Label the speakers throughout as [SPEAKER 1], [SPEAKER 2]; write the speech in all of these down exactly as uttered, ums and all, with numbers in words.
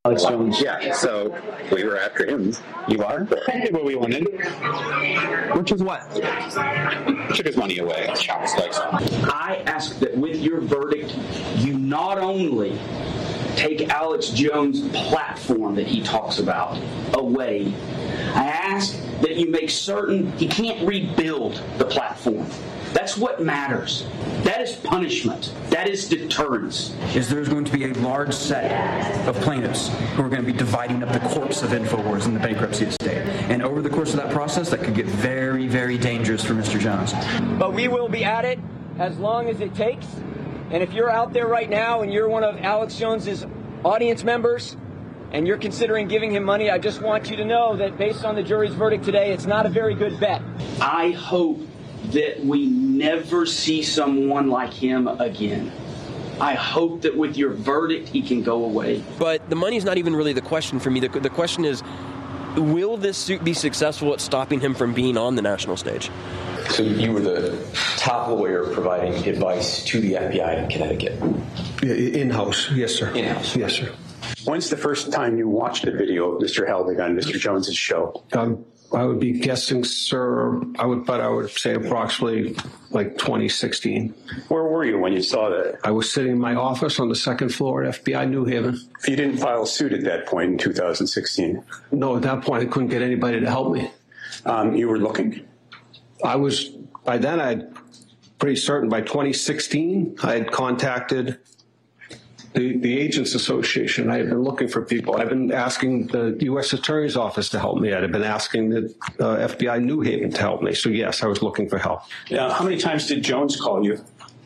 [SPEAKER 1] Alex Jones.
[SPEAKER 2] Yeah, so we were after him.
[SPEAKER 1] You are?
[SPEAKER 2] I did what we wanted.
[SPEAKER 1] Which is what?
[SPEAKER 2] Took his money away. Shot his legs off.
[SPEAKER 3] I ask that with your verdict, you not only take Alex Jones' platform that he talks about away, I ask that you make certain he can't rebuild the platform. That's what matters. That is punishment. That is deterrence.
[SPEAKER 4] Is there's going to be a large set of plaintiffs who are going to be dividing up the corpse of InfoWars in the bankruptcy estate. And over the course of that process, that could get very, very dangerous for Mister Jones.
[SPEAKER 5] But we will be at it as long as it takes. And if you're out there right now and you're one of Alex Jones's audience members and you're considering giving him money, I just want you to know that based on the jury's verdict today, it's not a very good bet.
[SPEAKER 3] I hope that we never see someone like him again. I hope that with your verdict, he can go away.
[SPEAKER 6] But the money's not even really the question for me. The, the question is, will this suit be successful at stopping him from being on the national stage?
[SPEAKER 7] So you were the top lawyer providing advice to the F B I in Connecticut?
[SPEAKER 8] In-house, yes, sir.
[SPEAKER 7] In-house.
[SPEAKER 8] Yes, sir.
[SPEAKER 2] When's the first time you watched a video of Mister Helbig on Mister Jones's show?
[SPEAKER 8] Um, I would be guessing, sir, I would, but I would say approximately like twenty sixteen.
[SPEAKER 2] Where were you when you saw that?
[SPEAKER 8] I was sitting in my office on the second floor at F B I New Haven.
[SPEAKER 2] You didn't file suit at that point in two thousand sixteen?
[SPEAKER 8] No, at that point, I couldn't get anybody to help me.
[SPEAKER 2] Um, you were looking?
[SPEAKER 8] I was, by then, I'd pretty certain by twenty sixteen, I had contacted the, the Agents Association. I had been looking for people. I've been asking the U S Attorney's Office to help me. I'd been asking the uh, F B I New Haven to help me. So, yes, I was looking for help.
[SPEAKER 2] Yeah. How many times did Jones call you?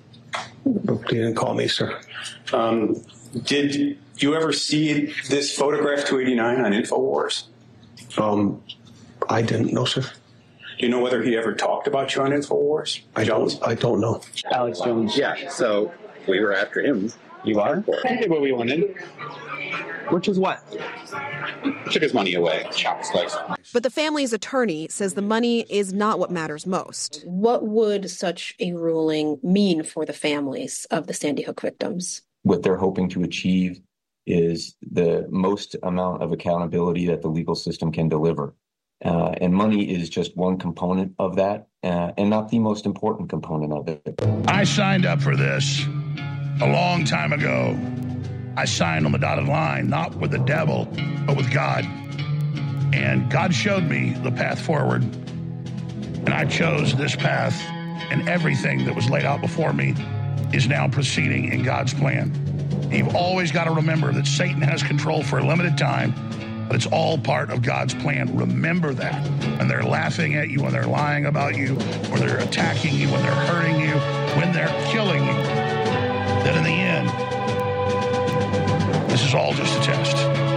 [SPEAKER 8] He didn't call me, sir.
[SPEAKER 2] Um, did you ever see this photograph two eighty-nine on InfoWars?
[SPEAKER 8] Um, I didn't know, sir.
[SPEAKER 2] Do you know whether he ever talked about you on InfoWars?
[SPEAKER 8] I
[SPEAKER 2] Jones?
[SPEAKER 8] don't, I don't know.
[SPEAKER 1] Alex Jones.
[SPEAKER 2] Yeah, so we were after him.
[SPEAKER 1] You are?
[SPEAKER 2] I did what we wanted.
[SPEAKER 1] Which is what?
[SPEAKER 2] Took his money away. Shot his legs off.
[SPEAKER 9] But the family's attorney says the money is not what matters most.
[SPEAKER 10] What would such a ruling mean for the families of the Sandy Hook victims?
[SPEAKER 7] What they're hoping to achieve is the most amount of accountability that the legal system can deliver. Uh, and money is just one component of that, uh, and not the most important component of it.
[SPEAKER 11] I signed up for this a long time ago. I signed on the dotted line, not with the devil, but with God. And God showed me the path forward. And I chose this path, and everything that was laid out before me is now proceeding in God's plan. You've always got to remember that Satan has control for a limited time, but it's all part of God's plan. Remember that. When they're laughing at you, when they're lying about you, when they're attacking you, when they're hurting you, when they're killing you, that in the end, this is all just a test.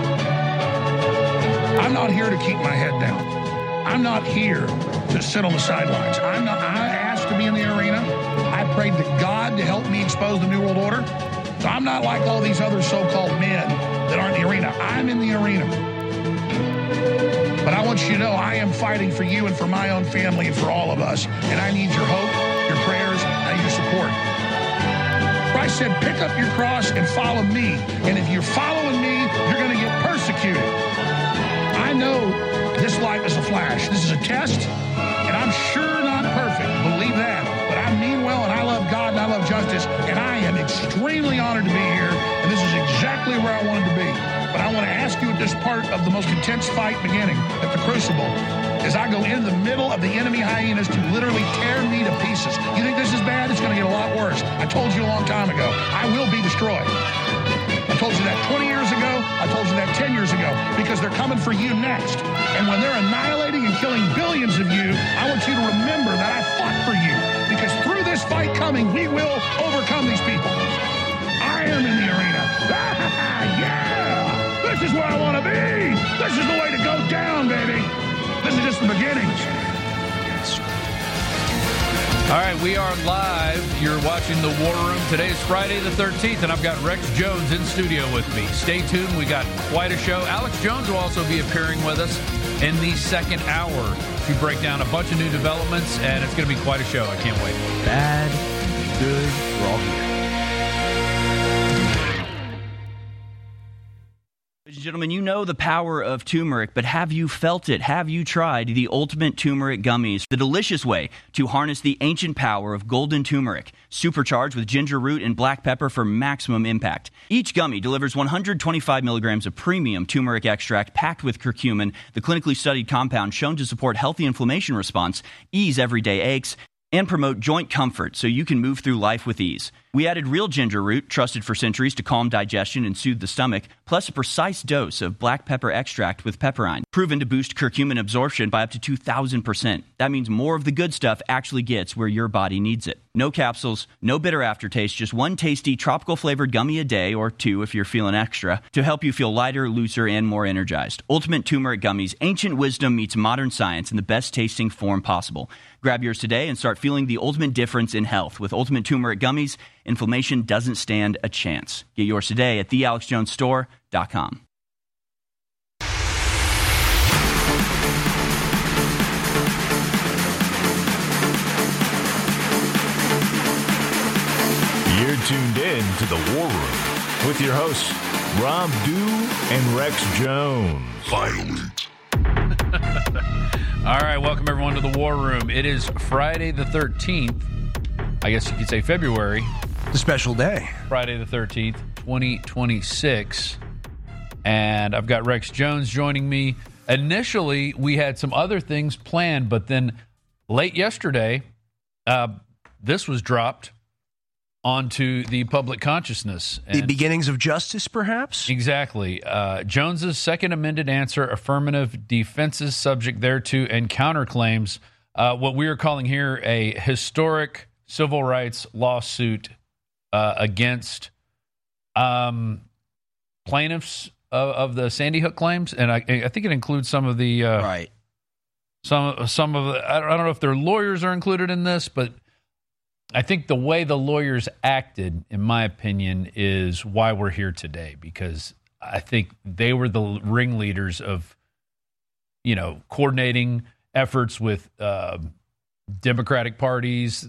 [SPEAKER 11] I'm not here to keep my head down. I'm not here to sit on the sidelines. I'm not, I asked to be in the arena. I prayed to God to help me expose the New World Order. So I'm not like all these other so-called men that aren't in the arena. I'm in the arena. But I want you to know I am fighting for you and for my own family and for all of us. And I need your hope, your prayers, and your support. Christ said, pick up your cross and follow me. And if you're following me, you're going to get persecuted. I know this life is a flash. This is a test, and I'm sure not perfect. Believe that. But I mean well, and I love God, and I love justice, and I am extremely honored to be here, and this is exactly where I wanted to be. But I want to ask you at this part of the most intense fight beginning, at the crucible, as I go into the middle of the enemy hyenas to literally tear me to pieces. You think this is bad? It's going to get a lot worse. I told you a long time ago. I will be destroyed. I told you that twenty years ago. I told you that ten years ago, because they're coming for you next. And when they're annihilating and killing billions of you, I want you to remember that I fought for you, because through this fight coming, we will overcome these people. I am in the arena. Yeah! This is where I want to be. This is the way to go down, baby. This is just the beginning.
[SPEAKER 12] All right, we are live. You're watching The War Room. Today is Friday the thirteenth, and I've got Rex Jones in studio with me. Stay tuned. We got quite a show. Alex Jones will also be appearing with us in the second hour to break down a bunch of new developments, and it's going to be quite a show. I can't wait. Bad, good, we're all here.
[SPEAKER 13] Ladies and gentlemen, you know the power of turmeric, but have you felt it? Have you tried the Ultimate Turmeric Gummies? The delicious way to harness the ancient power of golden turmeric, supercharged with ginger root and black pepper for maximum impact. Each gummy delivers one hundred twenty-five milligrams of premium turmeric extract packed with curcumin, the clinically studied compound shown to support healthy inflammation response, ease everyday aches, and promote joint comfort so you can move through life with ease. We added real ginger root, trusted for centuries to calm digestion and soothe the stomach, plus a precise dose of black pepper extract with pepperine, proven to boost curcumin absorption by up to two thousand percent. That means more of the good stuff actually gets where your body needs it. No capsules, no bitter aftertaste, just one tasty tropical flavored gummy a day, or two if you're feeling extra, to help you feel lighter, looser, and more energized. Ultimate Turmeric Gummies, ancient wisdom meets modern science in the best tasting form possible. Grab yours today and start feeling the ultimate difference in health. With Ultimate Turmeric Gummies, inflammation doesn't stand a chance. Get yours today at the alex jones store dot com.
[SPEAKER 14] You're tuned in to the War Room with your hosts, Rob Dew and Rex Jones. Finally.
[SPEAKER 12] All right, welcome everyone to the War Room. It is Friday the thirteenth. I guess you could say February.
[SPEAKER 15] A special day.
[SPEAKER 12] Friday the thirteenth, twenty twenty-six. And I've got Rex Jones joining me. Initially, we had some other things planned, but then late yesterday, uh, this was dropped onto the public consciousness.
[SPEAKER 15] And the beginnings of justice, perhaps?
[SPEAKER 12] Exactly. Uh, Jones's second amended answer, affirmative defenses subject thereto, and counterclaims, uh, what we are calling here a historic civil rights lawsuit uh, against um, plaintiffs of, of the Sandy Hook claims, and I, I think it includes some of the uh,
[SPEAKER 15] right.
[SPEAKER 12] Some some of the, I don't, I don't know if their lawyers are included in this, but I think the way the lawyers acted, in my opinion, is why we're here today, because I think they were the ringleaders of, you know, coordinating efforts with uh, Democratic parties,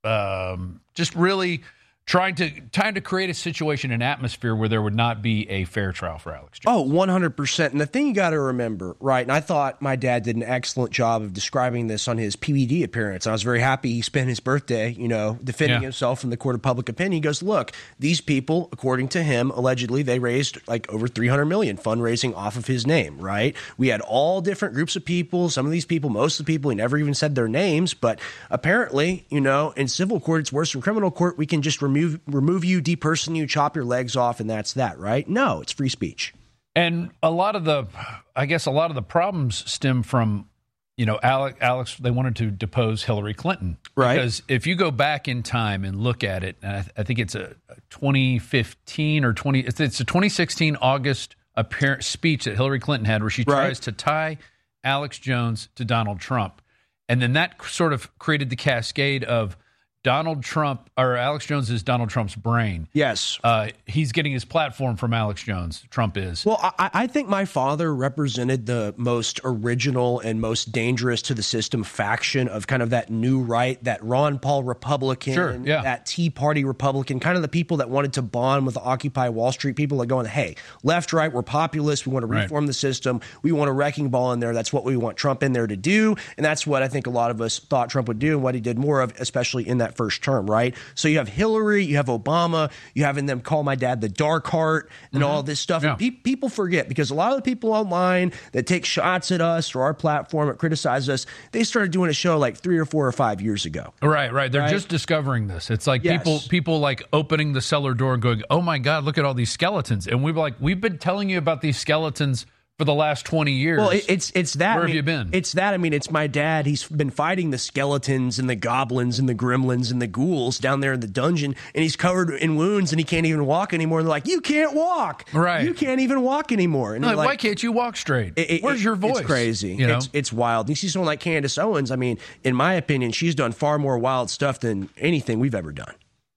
[SPEAKER 12] um, just really trying to trying to create a situation, an atmosphere where there would not be a fair trial for Alex Jones.
[SPEAKER 15] Oh, one hundred percent. And the thing you got to remember, right, and I thought my dad did an excellent job of describing this on his P B D appearance. I was very happy he spent his birthday, you know, defending yeah. himself in the court of public opinion. He goes, look, these people, according to him, allegedly, they raised like over three hundred million dollars fundraising off of his name, right? We had all different groups of people. Some of these people, most of the people, he never even said their names. But apparently, you know, in civil court, it's worse than criminal court. We can just remove remove you, deperson you, chop your legs off, and that's that, right? No, it's free speech.
[SPEAKER 12] And a lot of the, I guess a lot of the problems stem from, you know, Alex, Alex they wanted to depose Hillary Clinton.
[SPEAKER 15] Right.
[SPEAKER 12] Because if you go back in time and look at it, and I, th- I think it's a twenty fifteen or twenty, it's, it's a twenty sixteen August appearance speech that Hillary Clinton had where she
[SPEAKER 15] right.
[SPEAKER 12] tries to tie Alex Jones to Donald Trump. And then that sort of created the cascade of Donald Trump, or Alex Jones is Donald Trump's brain.
[SPEAKER 15] Yes.
[SPEAKER 12] Uh, he's getting his platform from Alex Jones. Trump is.
[SPEAKER 15] Well, I, I think my father represented the most original and most dangerous to the system faction of kind of that new right, that Ron Paul Republican,
[SPEAKER 12] sure, yeah.
[SPEAKER 15] that Tea Party Republican, kind of the people that wanted to bond with the Occupy Wall Street people that going, hey, left, right, we're populist. We want to reform right. the system. We want a wrecking ball in there. That's what we want Trump in there to do. And that's what I think a lot of us thought Trump would do and what he did more of, especially in that first term, right? So you have Hillary, you have Obama, you having them call my dad the dark heart and mm-hmm. all this stuff.
[SPEAKER 12] Yeah.
[SPEAKER 15] And pe- people forget, because a lot of the people online that take shots at us or our platform that criticize us, they started doing a show like three or four or five years ago.
[SPEAKER 12] Right, right. They're
[SPEAKER 15] right?
[SPEAKER 12] just discovering this. It's like
[SPEAKER 15] yes.
[SPEAKER 12] people people like opening the cellar door and going, oh my God, look at all these skeletons. And we were like, we've been telling you about these skeletons for the last twenty years.
[SPEAKER 15] Well, it, it's it's that.
[SPEAKER 12] Where
[SPEAKER 15] I mean,
[SPEAKER 12] have you been?
[SPEAKER 15] It's that. I mean, it's my dad. He's been fighting the skeletons and the goblins and the gremlins and the ghouls down there in the dungeon, and he's covered in wounds and he can't even walk anymore. And they're like, you can't walk.
[SPEAKER 12] Right.
[SPEAKER 15] You can't even walk anymore. And
[SPEAKER 12] like,
[SPEAKER 15] like,
[SPEAKER 12] why can't you walk straight?
[SPEAKER 15] It, it,
[SPEAKER 12] Where's your voice?
[SPEAKER 15] It's crazy.
[SPEAKER 12] You know?
[SPEAKER 15] It's it's wild. You see someone like Candace Owens. I mean, in my opinion, she's done far more wild stuff than anything we've ever done.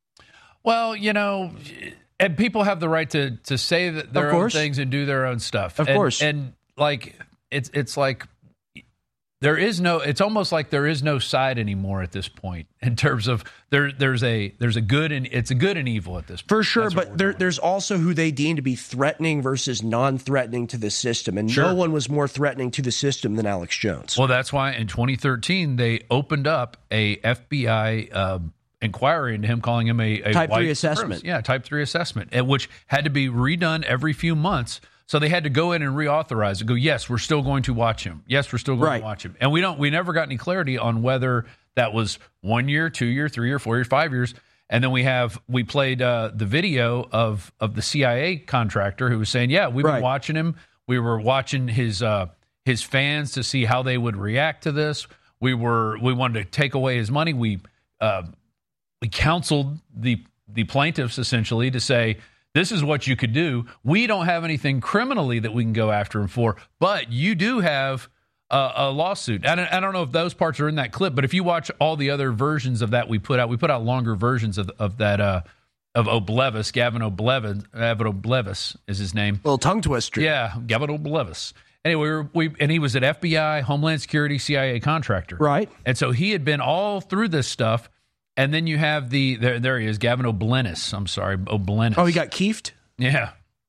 [SPEAKER 12] Well, you know, and people have the right to to say that their own things and do their own stuff.
[SPEAKER 15] Of
[SPEAKER 12] and,
[SPEAKER 15] course.
[SPEAKER 12] And like it's it's like there is no, it's almost like there is no side anymore at this point in terms of there, there's a, there's a good and it's a good and evil at this point.
[SPEAKER 15] For sure. But there, there's also who they deem to be threatening versus non-threatening to the system. And
[SPEAKER 12] Sure.
[SPEAKER 15] no one was more threatening to the system than Alex Jones.
[SPEAKER 12] Well, that's why in twenty thirteen, they opened up a F B I um, inquiry into him, calling him a, a
[SPEAKER 15] Type
[SPEAKER 12] white
[SPEAKER 15] three assessment.
[SPEAKER 12] supremacist. Yeah, type three assessment, and which had to be redone every few months. So they had to go in and reauthorize it. Go, yes, we're still going to watch him. Yes, we're still going
[SPEAKER 15] Right.
[SPEAKER 12] to watch him. And we don't. We never got any clarity on whether that was one year, two year, three year, four year, five years. And then we have we played uh, the video of of the C I A contractor who was saying, "Yeah, we've
[SPEAKER 15] Right.
[SPEAKER 12] been watching him. We were watching his uh, his fans to see how they would react to this. We were we wanted to take away his money. We uh, we counseled the the plaintiffs essentially to say." This is what you could do. We don't have anything criminally that we can go after him for, but you do have a, a lawsuit. I don't, I don't know if those parts are in that clip, but if you watch all the other versions of that we put out, we put out longer versions of of that uh, of O'Blevis, Gavin O'Blevis, Gavin O'Blevis is his name.
[SPEAKER 15] Little tongue twister.
[SPEAKER 12] Yeah, Gavin O'Blevis. Anyway, we, were, we and he was at F B I, Homeland Security, C I A contractor.
[SPEAKER 15] Right.
[SPEAKER 12] And so he had been all through this stuff. And then you have the, there there he is, Gavin O'Blenis. I'm sorry, O'Blenis.
[SPEAKER 15] Oh, he got keefed?
[SPEAKER 12] Yeah.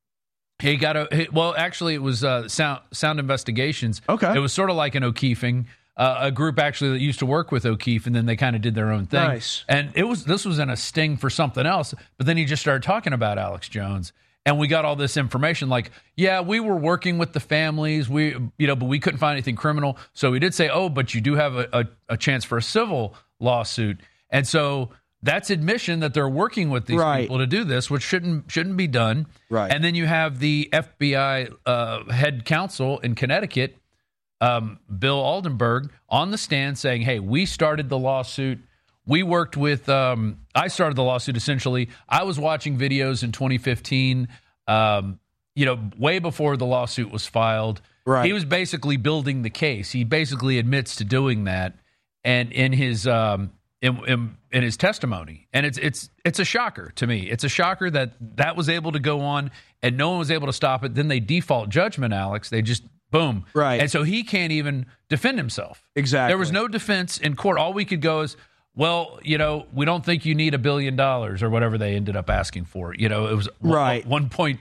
[SPEAKER 12] He got a, he, well, actually, it was uh, Sound, Sound Investigations.
[SPEAKER 15] Okay.
[SPEAKER 12] It was sort of like an O'Keefing, uh, a group actually that used to work with O'Keefe, and then they kind of did their own thing.
[SPEAKER 15] Nice.
[SPEAKER 12] And it was this was in a sting for something else, but then he just started talking about Alex Jones. And we got all this information like, yeah, we were working with the families, we, you know, but we couldn't find anything criminal. So we did say, oh, but you do have a, a, a chance for a civil lawsuit. And so that's admission that they're working with these
[SPEAKER 15] Right.
[SPEAKER 12] people to do this, which shouldn't shouldn't be done.
[SPEAKER 15] Right.
[SPEAKER 12] And then you have the F B I uh, head counsel in Connecticut, um, Bill Aldenberg, on the stand saying, hey, we started the lawsuit. We worked with, um, I started the lawsuit essentially. I was watching videos in twenty fifteen, um, you know, way before the lawsuit was filed.
[SPEAKER 15] Right.
[SPEAKER 12] He was basically building the case. He basically admits to doing that. And in his, um, in, in, in his testimony. And it's it's it's a shocker to me. It's a shocker that that was able to go on and no one was able to stop it. Then they default judgment, Alex. They just, boom.
[SPEAKER 15] Right.
[SPEAKER 12] And so he can't even defend himself.
[SPEAKER 15] Exactly.
[SPEAKER 12] There was no defense in court. All we could go is, well, you know, we don't think you need a billion dollars or whatever they ended up asking for. You know, it was
[SPEAKER 15] Right.
[SPEAKER 12] one point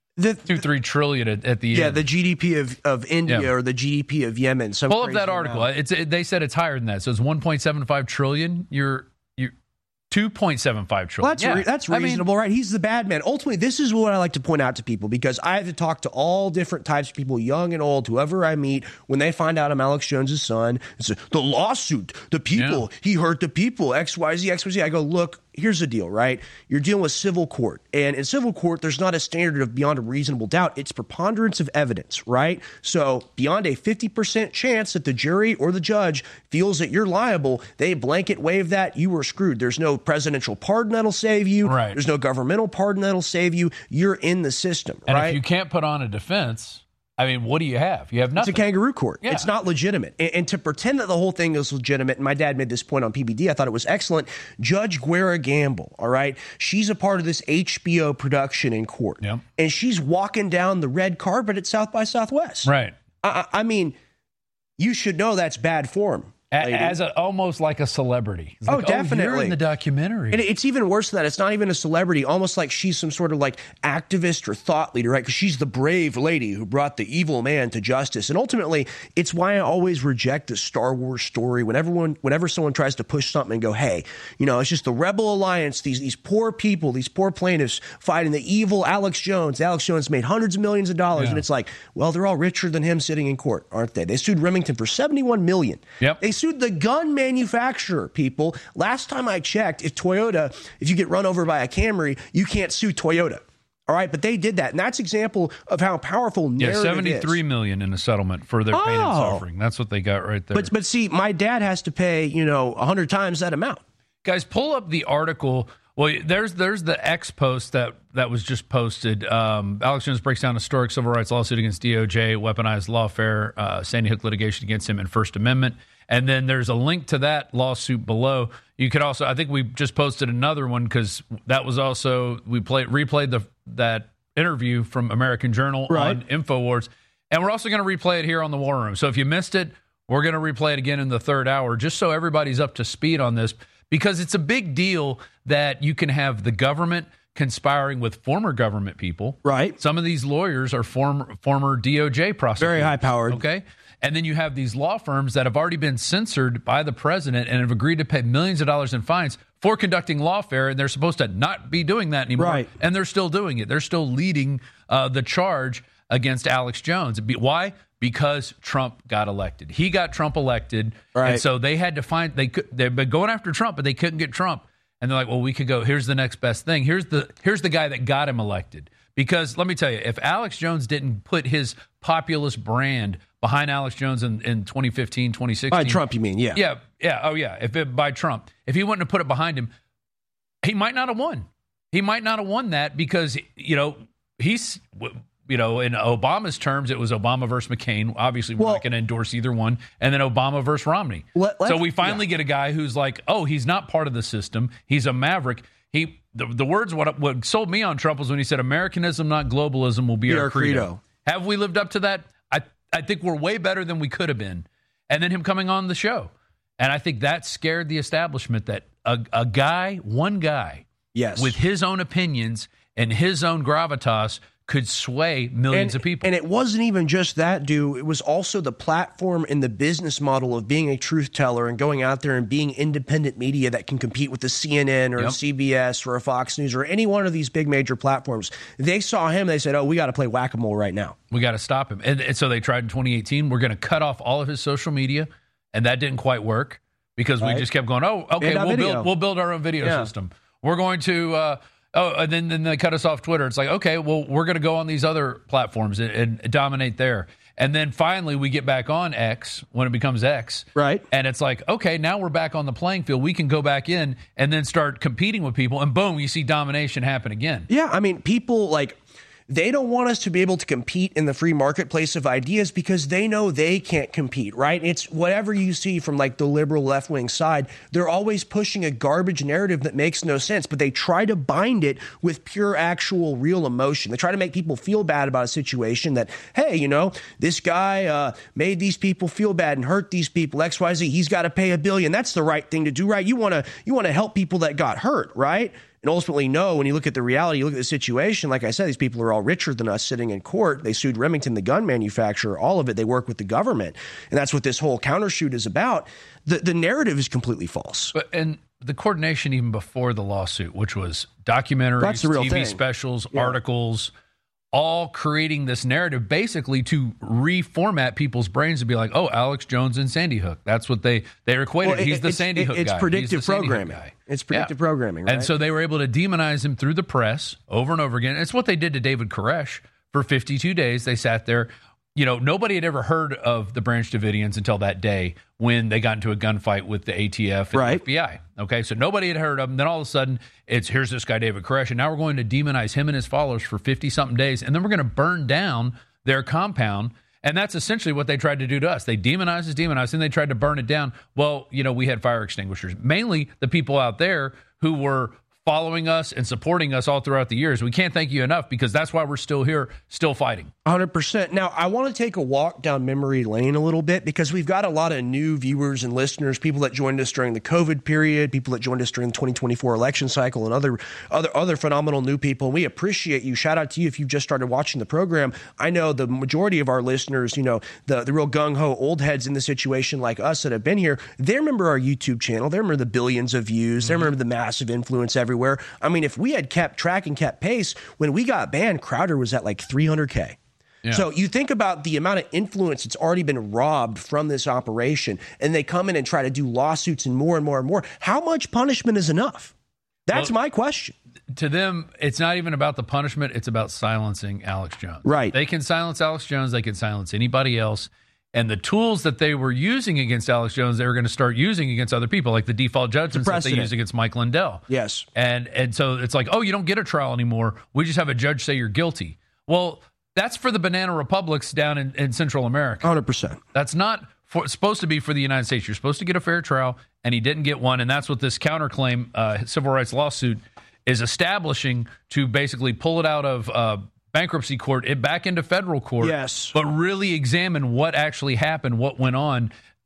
[SPEAKER 12] two three trillion at, at the
[SPEAKER 15] Yeah,
[SPEAKER 12] end.
[SPEAKER 15] the G D P of, of India
[SPEAKER 12] Yeah.
[SPEAKER 15] or the G D P of Yemen. Some
[SPEAKER 12] Pull up
[SPEAKER 15] crazy
[SPEAKER 12] that article.
[SPEAKER 15] amount.
[SPEAKER 12] It's it, they said it's higher than that. So it's one point seven five trillion. You're you're two point seven five trillion.
[SPEAKER 15] Well, that's
[SPEAKER 12] Yeah.
[SPEAKER 15] re- that's
[SPEAKER 12] I mean,
[SPEAKER 15] reasonable, right? He's the bad man. Ultimately, this is what I like to point out to people because I have to talk to all different types of people, young and old, whoever I meet, when they find out I'm Alex Jones's son. It's a, the lawsuit, the people, he hurt the people, X Y Z, X Y Z. I go, look, here's the deal, right? You're dealing with civil court. And in civil court, there's not a standard of beyond a reasonable doubt. It's preponderance of evidence, right? So beyond a fifty percent chance that the jury or the judge feels that you're liable, they blanket waive that, you were screwed. There's no presidential pardon that'll save you.
[SPEAKER 12] Right.
[SPEAKER 15] There's no governmental pardon that'll save you. You're in the system,
[SPEAKER 12] and
[SPEAKER 15] right?
[SPEAKER 12] if you can't put on a defense, I mean, what do you have? You have nothing.
[SPEAKER 15] It's a kangaroo court.
[SPEAKER 12] Yeah.
[SPEAKER 15] It's not legitimate. And, and to pretend that the whole thing is legitimate, and my dad made this point on P B D, I thought it was excellent. Judge Guerra Gamble, all right? She's a part of this H B O production in court.
[SPEAKER 12] Yep.
[SPEAKER 15] And she's walking down the red carpet at South by Southwest.
[SPEAKER 12] Right.
[SPEAKER 15] I, I mean, you should know that's bad form.
[SPEAKER 12] A-
[SPEAKER 15] lady.
[SPEAKER 12] As a, almost like a celebrity. It's
[SPEAKER 15] Oh,
[SPEAKER 12] like,
[SPEAKER 15] definitely.
[SPEAKER 12] you're in the documentary.
[SPEAKER 15] And it's even worse than that. It's not even a celebrity, almost like she's some sort of like activist or thought leader, right? Because she's the brave lady who brought the evil man to justice. And ultimately, it's why I always reject the Star Wars story. Whenever one, whenever someone tries to push something and go, hey, you know, it's just the Rebel Alliance, these these poor people, these poor plaintiffs fighting the evil Alex Jones. Alex Jones made hundreds of millions of dollars.
[SPEAKER 12] Yeah.
[SPEAKER 15] And it's like, well, they're all richer than him sitting in court, aren't they? They sued Remington for seventy-one million dollars.
[SPEAKER 12] Yep.
[SPEAKER 15] They sued the gun manufacturer, people. Last time I checked, if Toyota, if you get run over by a Camry, you can't sue Toyota. All right, but they did that. And that's example of how powerful
[SPEAKER 12] yeah,
[SPEAKER 15] narrative
[SPEAKER 12] seventy-three
[SPEAKER 15] is.
[SPEAKER 12] million in a settlement for their pain and
[SPEAKER 15] Oh.
[SPEAKER 12] suffering. That's what they got right there.
[SPEAKER 15] But but see, my dad has to pay, you know, a hundred times that amount.
[SPEAKER 12] Guys, pull up the article. Well, there's there's the X post that, that was just posted. Um, Alex Jones breaks down historic civil rights lawsuit against D O J, weaponized lawfare, uh, Sandy Hook litigation against him, and First Amendment. And then there's a link to that lawsuit below. You could also, I think we just posted another one because that was also, we played replayed the that interview from American Journal
[SPEAKER 15] Right.
[SPEAKER 12] on InfoWars. And we're also going to replay it here on the War Room. So if you missed it, We're going to replay it again in the third hour, just so everybody's up to speed on this, because it's a big deal that you can have the government conspiring with former government people.
[SPEAKER 15] Right.
[SPEAKER 12] Some of these lawyers are former former D O J prosecutors.
[SPEAKER 15] Very high powered.
[SPEAKER 12] Okay. And then you have these law firms that have already been censored by the president and have agreed to pay millions of dollars in fines for conducting lawfare, and they're supposed to not be doing that anymore.
[SPEAKER 15] Right.
[SPEAKER 12] And they're still doing it. They're still leading uh, the charge against Alex Jones. Be- why? Because Trump got elected. He got Trump elected,
[SPEAKER 15] right.
[SPEAKER 12] And so they had to find they could they've been going after Trump, but they couldn't get Trump. And they're like, well, we could go. Here's the next best thing. Here's the here's the guy that got him elected. Because let me tell you, if Alex Jones didn't put his populist brand behind Alex Jones in, in twenty fifteen, twenty sixteen,
[SPEAKER 15] by Trump, you mean? Yeah,
[SPEAKER 12] yeah, yeah. Oh, yeah. If it, by Trump, if he wouldn't have put it behind him, he might not have won. He might not have won that because you know he's. You know, in Obama's terms, it was Obama versus McCain. Obviously, we're
[SPEAKER 15] well,
[SPEAKER 12] not going to endorse either one. And then Obama versus Romney. Let, so we finally yeah. get a guy who's like, oh, he's not part of the system. He's a maverick. He the, the words what what sold me on Trump was when he said, Americanism, not globalism, will be, be our, our credo. credo. Have we lived up to that? I, I think we're way better than we could have been. And then him coming on the show. And I think that scared the establishment that a, a guy, one guy,
[SPEAKER 15] yes,
[SPEAKER 12] with his own opinions and his own gravitas could sway millions
[SPEAKER 15] and,
[SPEAKER 12] of people.
[SPEAKER 15] And it wasn't even just that, dude. It was also the platform and the business model of being a truth teller and going out there and being independent media that can compete with the C N N or yep. a C B S or a Fox News or any one of these big major platforms. They saw him. They said, oh, we got to play whack-a-mole right now.
[SPEAKER 12] We got to stop him. And, and so they tried in twenty eighteen. We're going to cut off all of his social media. And that didn't quite work because right. we just kept going, oh, okay, we'll build, we'll build our own video yeah. system. We're going to... Uh, Oh, and then, then they cut us off Twitter. It's like, okay, well, we're going to go on these other platforms and, and dominate there. And then finally we get back on X when it becomes X.
[SPEAKER 15] Right.
[SPEAKER 12] And it's like, okay, now we're back on the playing field. We can go back in and then start competing with people. And boom, you see domination happen again.
[SPEAKER 15] Yeah, I mean, people like... They don't want us to be able to compete in the free marketplace of ideas because they know they can't compete, right? It's whatever you see from like the liberal left-wing side. They're always pushing a garbage narrative that makes no sense, but they try to bind it with pure, actual, real emotion. They try to make people feel bad about a situation that, hey, you know, this guy uh, made these people feel bad and hurt these people, X Y Z. He's got to pay a billion. That's the right thing to do, right? You want to you want to help people that got hurt, right? And ultimately, no, when you look at the reality, you look at the situation, like I said, these people are all richer than us sitting in court. They sued Remington, the gun manufacturer, all of it. They work with the government. And that's what this whole countershoot is about. The the narrative is completely false.
[SPEAKER 12] But and the coordination even before the lawsuit, which was documentaries,
[SPEAKER 15] that's the real
[SPEAKER 12] T V
[SPEAKER 15] thing.
[SPEAKER 12] specials,
[SPEAKER 15] Yeah.
[SPEAKER 12] articles, all creating this narrative basically to reformat people's brains to be like, oh, Alex Jones and Sandy Hook. That's what they, they equated.
[SPEAKER 15] Well, it,
[SPEAKER 12] He's the
[SPEAKER 15] it's,
[SPEAKER 12] Sandy
[SPEAKER 15] it,
[SPEAKER 12] Hook
[SPEAKER 15] it's
[SPEAKER 12] guy.
[SPEAKER 15] predictive
[SPEAKER 12] He's the Sandy Hook
[SPEAKER 15] programming.
[SPEAKER 12] guy.
[SPEAKER 15] It's predictive
[SPEAKER 12] Yeah.
[SPEAKER 15] programming, right?
[SPEAKER 12] And so they were able to demonize him through the press over and over again. It's what they did to David Koresh for fifty-two days. They sat there. You know, nobody had ever heard of the Branch Davidians until that day when they got into a gunfight with the A T F and
[SPEAKER 15] Right.
[SPEAKER 12] the F B I. Okay, so nobody had heard of them. Then all of a sudden, it's here's this guy, David Koresh, and now we're going to demonize him and his followers for fifty-something days, and then we're going to burn down their compound. And that's essentially what they tried to do to us. They demonized us, demonized, and they tried to burn it down. Well, you know, we had fire extinguishers. Mainly the people out there who were following us and supporting us all throughout the years. We can't thank you enough because that's why we're still here, still fighting.
[SPEAKER 15] one hundred percent. Now, I want to take a walk down memory lane a little bit because we've got a lot of new viewers and listeners, people that joined us during the COVID period, people that joined us during the twenty twenty-four election cycle, and other other other phenomenal new people. And we appreciate you. Shout out to you if you've just started watching the program. I know the majority of our listeners, you know, the, the real gung-ho old heads in the situation like us that have been here, they remember our YouTube channel. They remember the billions of views. Mm-hmm. They remember the massive influence everywhere. I mean, if we had kept track and kept pace, when we got banned, Crowder was at like three hundred K. Yeah. So you think about the amount of influence that's already been robbed from this operation, and they come in and try to do lawsuits and more and more and more. How much punishment is enough? That's well, my question.
[SPEAKER 12] To them, it's not even about the punishment. It's about silencing Alex Jones.
[SPEAKER 15] Right.
[SPEAKER 12] They can silence Alex Jones. They can silence anybody else. And the tools that they were using against Alex Jones, they were going to start using against other people, like the default judgments that they use against Mike Lindell.
[SPEAKER 15] Yes.
[SPEAKER 12] And and so it's like, oh, you don't get a trial anymore. We just have a judge say you're guilty. Well, that's for the banana republics down in, in Central America.
[SPEAKER 15] one hundred percent.
[SPEAKER 12] That's not for, supposed to be for the United States. You're supposed to get a fair trial, and he didn't get one. And that's what this counterclaim uh, civil rights lawsuit is establishing to basically pull it out of uh, bankruptcy court, it back into federal court.
[SPEAKER 15] Yes.
[SPEAKER 12] But really examine what actually happened, what went on,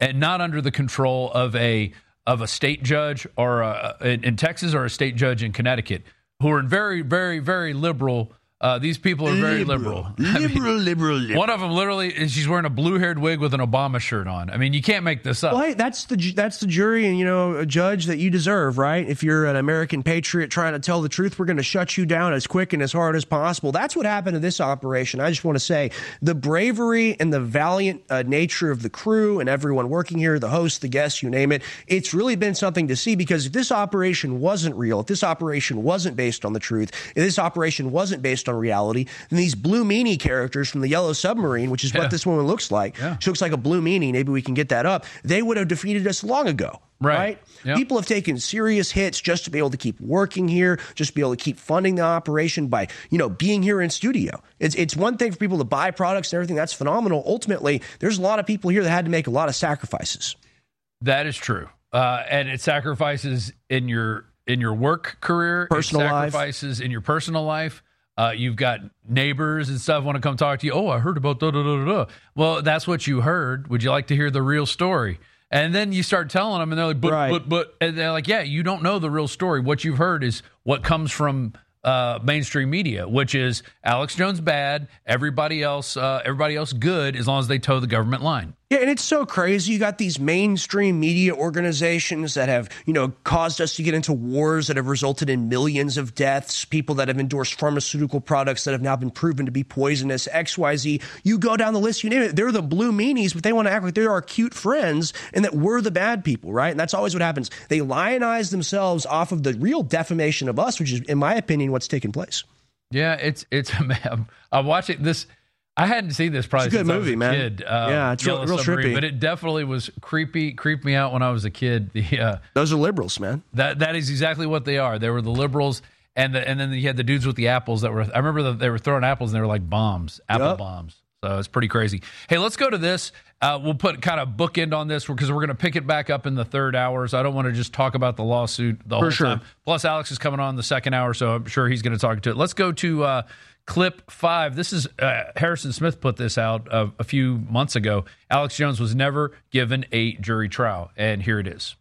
[SPEAKER 12] and not under the control of a of a state judge or a, in, in Texas or a state judge in Connecticut, who are very, very, very liberal. Uh, these people are very liberal.
[SPEAKER 15] Liberal, liberal,
[SPEAKER 12] mean,
[SPEAKER 15] liberal, liberal.
[SPEAKER 12] One of them literally, she's wearing a blue-haired wig with an Obama shirt on. I mean, you can't make this up.
[SPEAKER 15] Well, hey, that's the that's the jury and, you know, a judge that you deserve, right? If you're an American patriot trying to tell the truth, we're going to shut you down as quick and as hard as possible. That's what happened to this operation. I just want to say the bravery and the valiant uh, nature of the crew and everyone working here, the hosts, the guests, you name it, it's really been something to see, because if this operation wasn't real, if this operation wasn't based on the truth, if this operation wasn't based on reality, then these blue meanie characters from the Yellow Submarine, which is
[SPEAKER 12] Yeah.
[SPEAKER 15] what this woman looks like,
[SPEAKER 12] Yeah.
[SPEAKER 15] she looks like a blue meanie, maybe we can get that up, they would have defeated us long ago.
[SPEAKER 12] Right.
[SPEAKER 15] Right?
[SPEAKER 12] Yep.
[SPEAKER 15] People have taken serious hits just to be able to keep working here, just to be able to keep funding the operation by, you know, being here in studio. It's it's one thing for people to buy products and everything. That's phenomenal. Ultimately, there's a lot of people here that had to make a lot of sacrifices.
[SPEAKER 12] That is true. Uh, and it sacrifices in your in your work career,
[SPEAKER 15] Personal
[SPEAKER 12] it
[SPEAKER 15] life.
[SPEAKER 12] sacrifices in your personal life. Uh, you've got neighbors and stuff want to come talk to you. Oh, I heard about da da da da da. Well, that's what you heard. Would you like to hear the real story? And then you start telling them, and they're like, but,
[SPEAKER 15] Right.
[SPEAKER 12] but, but, and they're like, yeah, you don't know the real story. What you've heard is what comes from uh, mainstream media, which is Alex Jones bad, everybody else, uh, everybody else good, as long as they toe the government line.
[SPEAKER 15] Yeah, and it's so crazy. You got these mainstream media organizations that have, you know, caused us to get into wars that have resulted in millions of deaths, people that have endorsed pharmaceutical products that have now been proven to be poisonous, X Y Z. You go down the list, you name it. They're the blue meanies, but they want to act like they're our cute friends and that we're the bad people, right? And that's always what happens. They lionize themselves off of the real defamation of us, which is, in my opinion, what's taking place.
[SPEAKER 12] Yeah, it's, it's, man, I'm watching this. I hadn't seen this probably
[SPEAKER 15] It's a good
[SPEAKER 12] since
[SPEAKER 15] movie,
[SPEAKER 12] I was a
[SPEAKER 15] man.
[SPEAKER 12] kid. Uh,
[SPEAKER 15] Yeah, it's real-
[SPEAKER 12] Yellow
[SPEAKER 15] real
[SPEAKER 12] Submarine,
[SPEAKER 15] trippy.
[SPEAKER 12] But it definitely was creepy, creeped me out when I was a kid. The uh,
[SPEAKER 15] Those are liberals, man.
[SPEAKER 12] That that is exactly what they are. They were the liberals, and the, and then you had the dudes with the apples that were. I remember that they were throwing apples, and they were like bombs, apple
[SPEAKER 15] Yep.
[SPEAKER 12] bombs. So it's pretty crazy. Hey, let's go to this. Uh, we'll put kind of bookend on this because we're going to pick it back up in the third hour. So I don't want to just talk about the lawsuit the
[SPEAKER 15] For
[SPEAKER 12] whole
[SPEAKER 15] sure.
[SPEAKER 12] time. Plus, Alex is coming on the second hour, so I'm sure he's going to talk to it. Let's go to uh, clip five. This is uh, Harrison Smith put this out uh, a few months ago. Alex Jones was never given a jury trial, and here it is.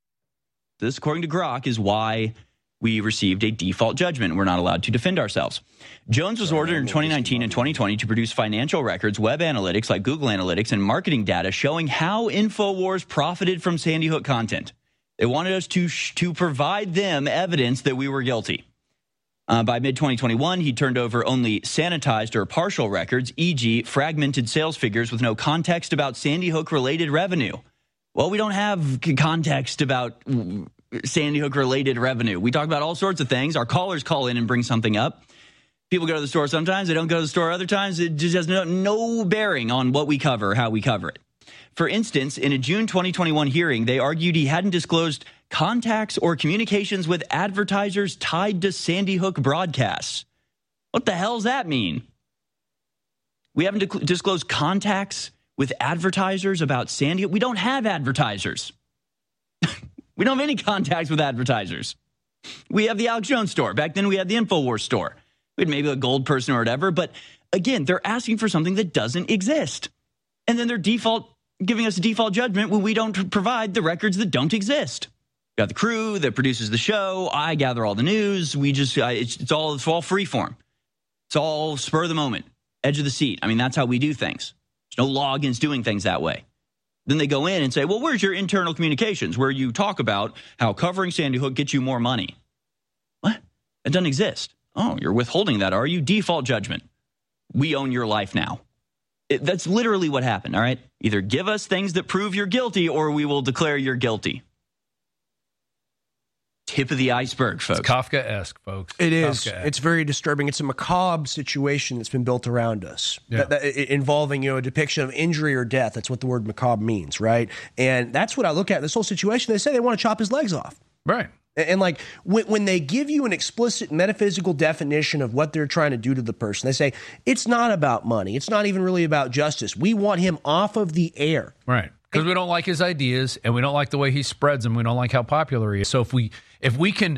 [SPEAKER 13] This, according to Grok, is why we received a default judgment. We're not allowed to defend ourselves. Jones was ordered in twenty nineteen and twenty twenty to produce financial records, web analytics like Google Analytics, and marketing data showing how InfoWars profited from Sandy Hook content. They wanted us to sh- to provide them evidence that we were guilty. Uh, by mid twenty twenty-one, he turned over only sanitized or partial records, for example, fragmented sales figures with no context about Sandy Hook-related revenue. Well, we don't have c- context about Sandy Hook-related revenue. We talk about all sorts of things. Our callers call in and bring something up. People go to the store sometimes. They don't go to the store other times. It just has no, no bearing on what we cover or how we cover it. For instance, in a June twenty twenty-one hearing, they argued he hadn't disclosed contacts or communications with advertisers tied to Sandy Hook broadcasts. What the hell does that mean? We haven't di- disclosed contacts with advertisers about Sandy Hook. We don't have advertisers. We don't have any contacts with advertisers. We have the Alex Jones store. Back then, we had the InfoWars store. We had maybe a gold person or whatever. But again, they're asking for something that doesn't exist. And then they're default giving us a default judgment when we don't provide the records that don't exist. We got the crew that produces the show. I gather all the news. We just, uh, it's, it's all it's all free form. It's all spur of the moment, edge of the seat. I mean, that's how we do things. There's no logins doing things that way. Then they go in and say, well, where's your internal communications where you talk about how covering Sandy Hook gets you more money? What? It doesn't exist. Oh, you're withholding that, are you? Default judgment. We own your life now. It, that's literally what happened, all right? Either give us things that prove you're guilty or we will declare you're guilty. Tip of the iceberg, folks.
[SPEAKER 12] It's Kafka-esque, folks.
[SPEAKER 15] It is.
[SPEAKER 12] Kafka-esque.
[SPEAKER 15] It's very disturbing. It's a macabre situation that's been built around us,
[SPEAKER 12] Yeah.
[SPEAKER 15] that, that, i- involving, you know, a depiction of injury or death. That's what the word macabre means, right? And that's what I look at in this whole situation. They say they want to chop his legs off.
[SPEAKER 12] Right.
[SPEAKER 15] And, and like when, when they give you an explicit metaphysical definition of what they're trying to do to the person, they say it's not about money. It's not even really about justice. We want him off of the air.
[SPEAKER 12] Right. Because we don't like his ideas and we don't like the way he spreads them. We don't like how popular he is. So if we if we can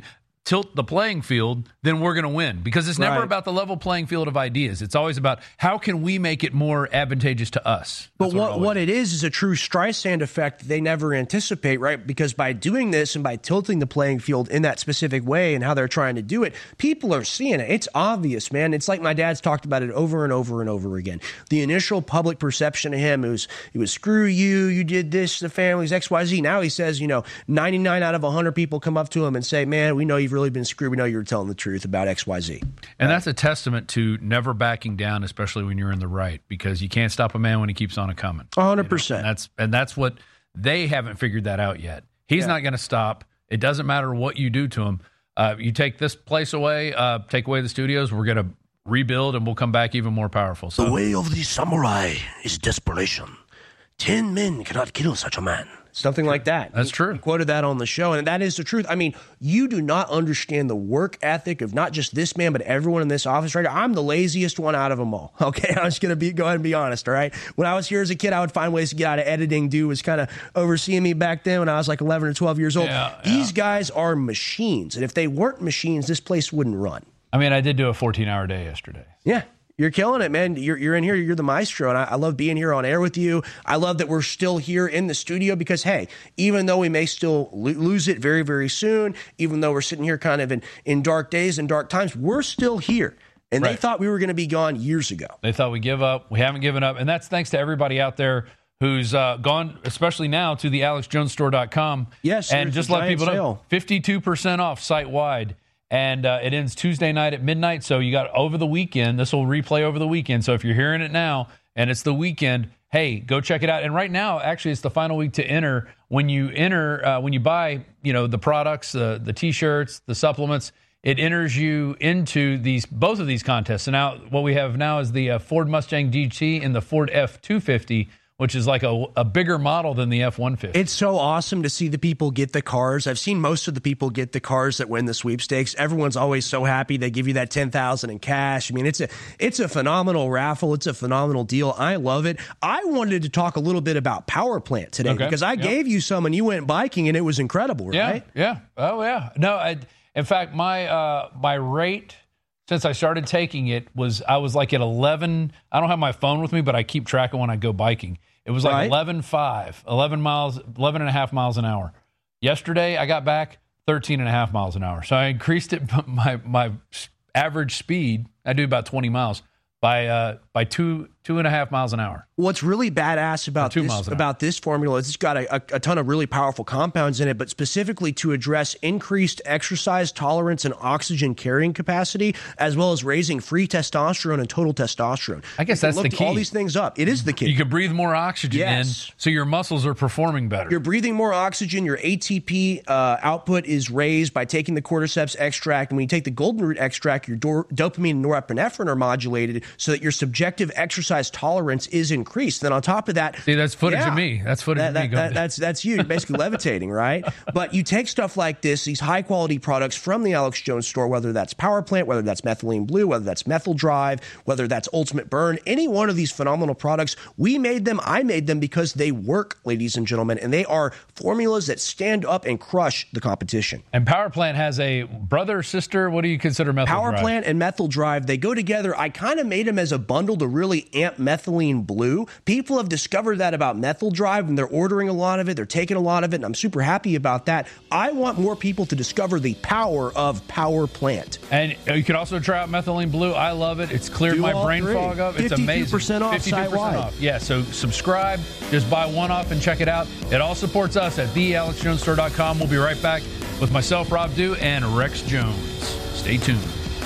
[SPEAKER 12] tilt the playing field, then we're going to win. Because it's never
[SPEAKER 15] Right.
[SPEAKER 12] about the level playing field of ideas. It's always about how can we make it more advantageous to us.
[SPEAKER 15] But what, what it is is a true Streisand effect that they never anticipate, right? Because by doing this and by tilting the playing field in that specific way and how they're trying to do it, people are seeing it. It's obvious, man. It's like my dad's talked about it over and over and over again. The initial public perception of him was, it was screw you, you did this to the families, X Y Z. Now he says, you know, ninety-nine out of one hundred people come up to him and say, man, we know you've really been screwed. We know you were telling the truth about X Y Z.
[SPEAKER 12] And that's a testament to never backing down, especially when you're in the right, because you can't stop a man when he keeps on a coming.
[SPEAKER 15] one hundred percent.
[SPEAKER 12] You know? And that's and that's what they haven't figured that out yet. He's
[SPEAKER 15] Yeah.
[SPEAKER 12] not going to stop. It doesn't matter what you do to him. Uh, you take this place away, uh, take away the studios, we're going to rebuild and we'll come back even more powerful. So
[SPEAKER 16] The way of the samurai is desperation. Ten men cannot kill such a man.
[SPEAKER 15] Something like that.
[SPEAKER 12] That's true.
[SPEAKER 15] He quoted that on the show, and that is the truth. I mean, you do not understand the work ethic of not just this man, but everyone in this office right now. I'm the laziest one out of them all. Okay, I'm just going to be go ahead and be honest, all right? When I was here as a kid, I would find ways to get out of editing. Dude was kind of overseeing me back then when I was like eleven or twelve years old.
[SPEAKER 12] Yeah,
[SPEAKER 15] These guys are machines, and if they weren't machines, this place wouldn't run.
[SPEAKER 12] I mean, I did do a fourteen-hour day yesterday.
[SPEAKER 15] Yeah. You're killing it, man. You're, you're in here. You're the maestro. And I, I love being here on air with you. I love that we're still here in the studio because, hey, even though we may still lo- lose it very, very soon, even though we're sitting here kind of in, in dark days and dark times, we're still here. And they
[SPEAKER 12] Right.
[SPEAKER 15] thought we were going to be gone years ago.
[SPEAKER 12] They thought we give up. We haven't given up. And that's thanks to everybody out there who's uh, gone, especially now, to the alex jones store dot com.
[SPEAKER 15] Yes,
[SPEAKER 12] and
[SPEAKER 15] there's
[SPEAKER 12] just
[SPEAKER 15] a
[SPEAKER 12] let
[SPEAKER 15] giant
[SPEAKER 12] people know,
[SPEAKER 15] sale.
[SPEAKER 12] fifty-two percent off site-wide. And uh, it ends Tuesday night at midnight. So you got over the weekend. This will replay over the weekend. So if you're hearing it now and it's the weekend, hey, go check it out. And right now, actually, it's the final week to enter. When you enter, uh, when you buy, you know, the products, uh, the T-shirts, the supplements, it enters you into these both of these contests. So now what we have now is the uh, Ford Mustang G T and the Ford F two fifty, which is like a, a bigger model than the F one fifty.
[SPEAKER 15] It's so awesome to see the people get the cars. I've seen most of the people get the cars that win the sweepstakes. Everyone's always so happy. They give you that ten thousand dollars in cash. I mean, it's a it's a phenomenal raffle. It's a phenomenal deal. I love it. I wanted to talk a little bit about Power Plant today
[SPEAKER 12] Okay.
[SPEAKER 15] because I
[SPEAKER 12] Yep.
[SPEAKER 15] gave you some and you went biking and it was incredible, right?
[SPEAKER 12] Yeah, yeah. Oh, yeah. No, I, in fact, my uh, my rate since I started taking it was I was like at eleven. I don't have my phone with me, but I keep track of when I go biking. It was like
[SPEAKER 15] Right.
[SPEAKER 12] eleven five, eleven miles, eleven and a half miles an hour. Yesterday, I got back thirteen and a half miles an hour. So I increased it, my my average speed. I do about twenty miles by uh, by two two and a half miles an hour.
[SPEAKER 15] What's really badass about
[SPEAKER 12] two
[SPEAKER 15] this
[SPEAKER 12] miles an hour.
[SPEAKER 15] about this formula is it's got a, a, a ton of really powerful compounds in it, but specifically to address increased exercise tolerance and oxygen carrying capacity, as well as raising free testosterone and total testosterone.
[SPEAKER 12] I guess
[SPEAKER 15] You
[SPEAKER 12] that's the
[SPEAKER 15] looked
[SPEAKER 12] key.
[SPEAKER 15] all these things up. It is the key.
[SPEAKER 12] You can breathe more oxygen
[SPEAKER 15] Yes.
[SPEAKER 12] in, so your muscles are performing better.
[SPEAKER 15] You're breathing more oxygen. Your A T P uh, output is raised by taking the cordyceps extract. And when you take the golden root extract, your do- dopamine and norepinephrine are modulated so that your subjective exercise tolerance is increased. Then on top of that,
[SPEAKER 12] See, that's footage
[SPEAKER 15] Yeah.
[SPEAKER 12] of me. That's footage
[SPEAKER 15] That-
[SPEAKER 12] of me.
[SPEAKER 15] that-
[SPEAKER 12] going
[SPEAKER 15] that- that's that's you. You're basically levitating, right? But you take stuff like this, these high quality products from the Alex Jones store, whether that's Power Plant, whether that's Methylene Blue, whether that's Methyl Drive, whether that's Ultimate Burn, any one of these phenomenal products, we made them. I made them because they work, ladies and gentlemen, and they are formulas that stand up and crush the competition.
[SPEAKER 12] And Power Plant has a brother, sister. What do you consider methyl
[SPEAKER 15] Power
[SPEAKER 12] drive?
[SPEAKER 15] Plant and Methyl Drive, they go together. I kind of made them as a bundle to really amp Methylene Blue. People have discovered that about Methyl Drive, and they're ordering a lot of it. They're taking a lot of it, and I'm super happy about that. I want more people to discover the power of Power Plant.
[SPEAKER 12] And you can also try out Methylene Blue. I love it. It's cleared
[SPEAKER 15] Do
[SPEAKER 12] my
[SPEAKER 15] all
[SPEAKER 12] brain
[SPEAKER 15] three.
[SPEAKER 12] fog up. It's
[SPEAKER 15] fifty-two
[SPEAKER 12] amazing.
[SPEAKER 15] percent off
[SPEAKER 12] fifty-two percent
[SPEAKER 15] site-wide.
[SPEAKER 12] off. Yeah, so subscribe. Just buy one off and check it out. It all supports us at the alex jones store dot com. We'll be right back with myself, Rob Dew, and Rex Jones. Stay tuned.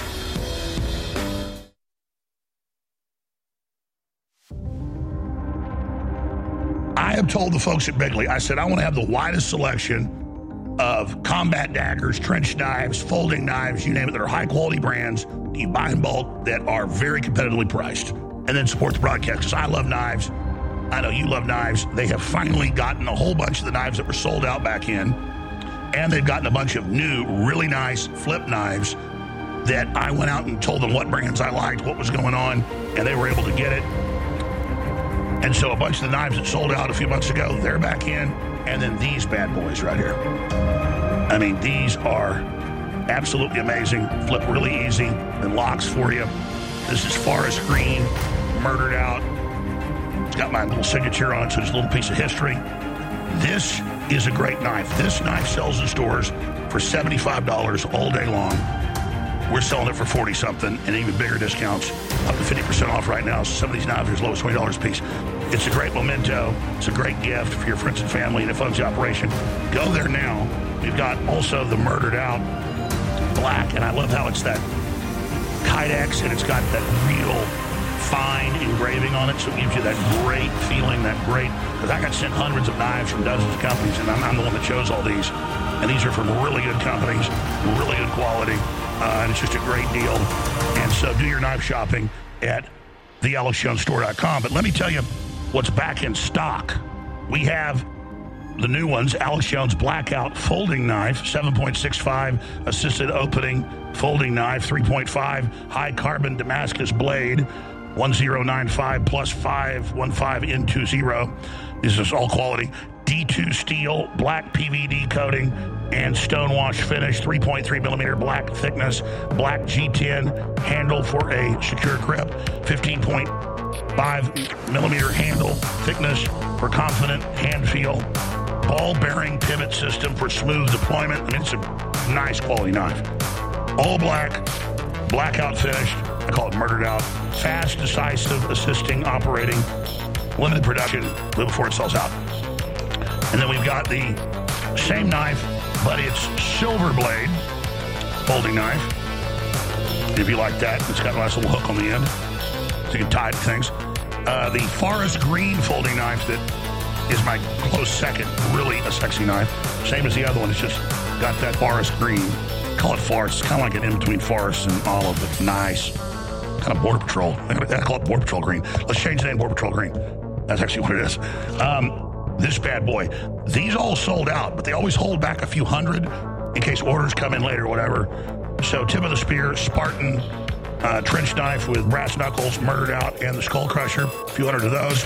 [SPEAKER 11] I have told the folks at Bigley, I said, I want to have the widest selection of combat daggers, trench knives, folding knives, you name it, that are high quality brands. You buy in bulk that are very competitively priced, and then support the broadcast. Because I love knives. I know you love knives. They have finally gotten a whole bunch of the knives that were sold out back in, and they've gotten a bunch of new, really nice flip knives that I went out and told them what brands I liked, what was going on, and they were able to get it. And so a bunch of the knives that sold out a few months ago, they're back in. And then these bad boys right here. I mean, these are Absolutely amazing. Flip really easy and locks for you. This is Forest Green, Murdered Out. It's got my little signature on it, so it's a little piece of history. This is a great knife. This knife sells in stores for seventy-five dollars all day long. We're selling it for forty something, and even bigger discounts, up to fifty percent off right now. So some of these knives are as low as twenty dollars a piece. It's a great memento. It's a great gift for your friends and family, and it funds the operation. Go there now. We've got also the Murdered Out Black, and I love how it's that Kydex, and it's got that real fine engraving on it, so it gives you that great feeling, that great, because I got sent hundreds of knives from dozens of companies, and I'm, I'm the one that chose all these. And these are from really good companies, really good quality, uh, and it's just a great deal. And so do your knife shopping at the alex jones store dot com. But let me tell you what's back in stock. We have the new ones, Alex Jones Blackout Folding Knife, seven point six five assisted opening folding knife, three point five high carbon Damascus blade, one zero nine five plus five one five N twenty. This is all quality. D two steel, black P V D coating, and stonewash finish, three point three millimeter black thickness, black G ten handle for a secure grip, fifteen point five millimeter handle thickness for confident hand feel, ball bearing pivot system for smooth deployment. I mean, it's a nice quality knife. All black, blackout finished. I call it Murdered Out. Fast, decisive, assisting, operating, limited production, live before it sells out. And then we've got the same knife, but it's silver blade folding knife. If you like that, it's got a nice little hook on the end, so you can tie it to things. Uh, the Forest Green folding knife that is my close second, really a sexy knife. Same as the other one, it's just got that Forest Green. Call it Forest. It's kind of like an in-between Forest and Olive, but nice. Kind of Border Patrol. I call it Border Patrol Green. Let's change the name Border Patrol Green. That's actually what it is. Um, this bad boy. These all sold out, but they always hold back a few hundred in case orders come in later or whatever. So tip of the spear, Spartan uh, trench knife with brass knuckles, Murdered Out, and the Skull Crusher. A few hundred of those.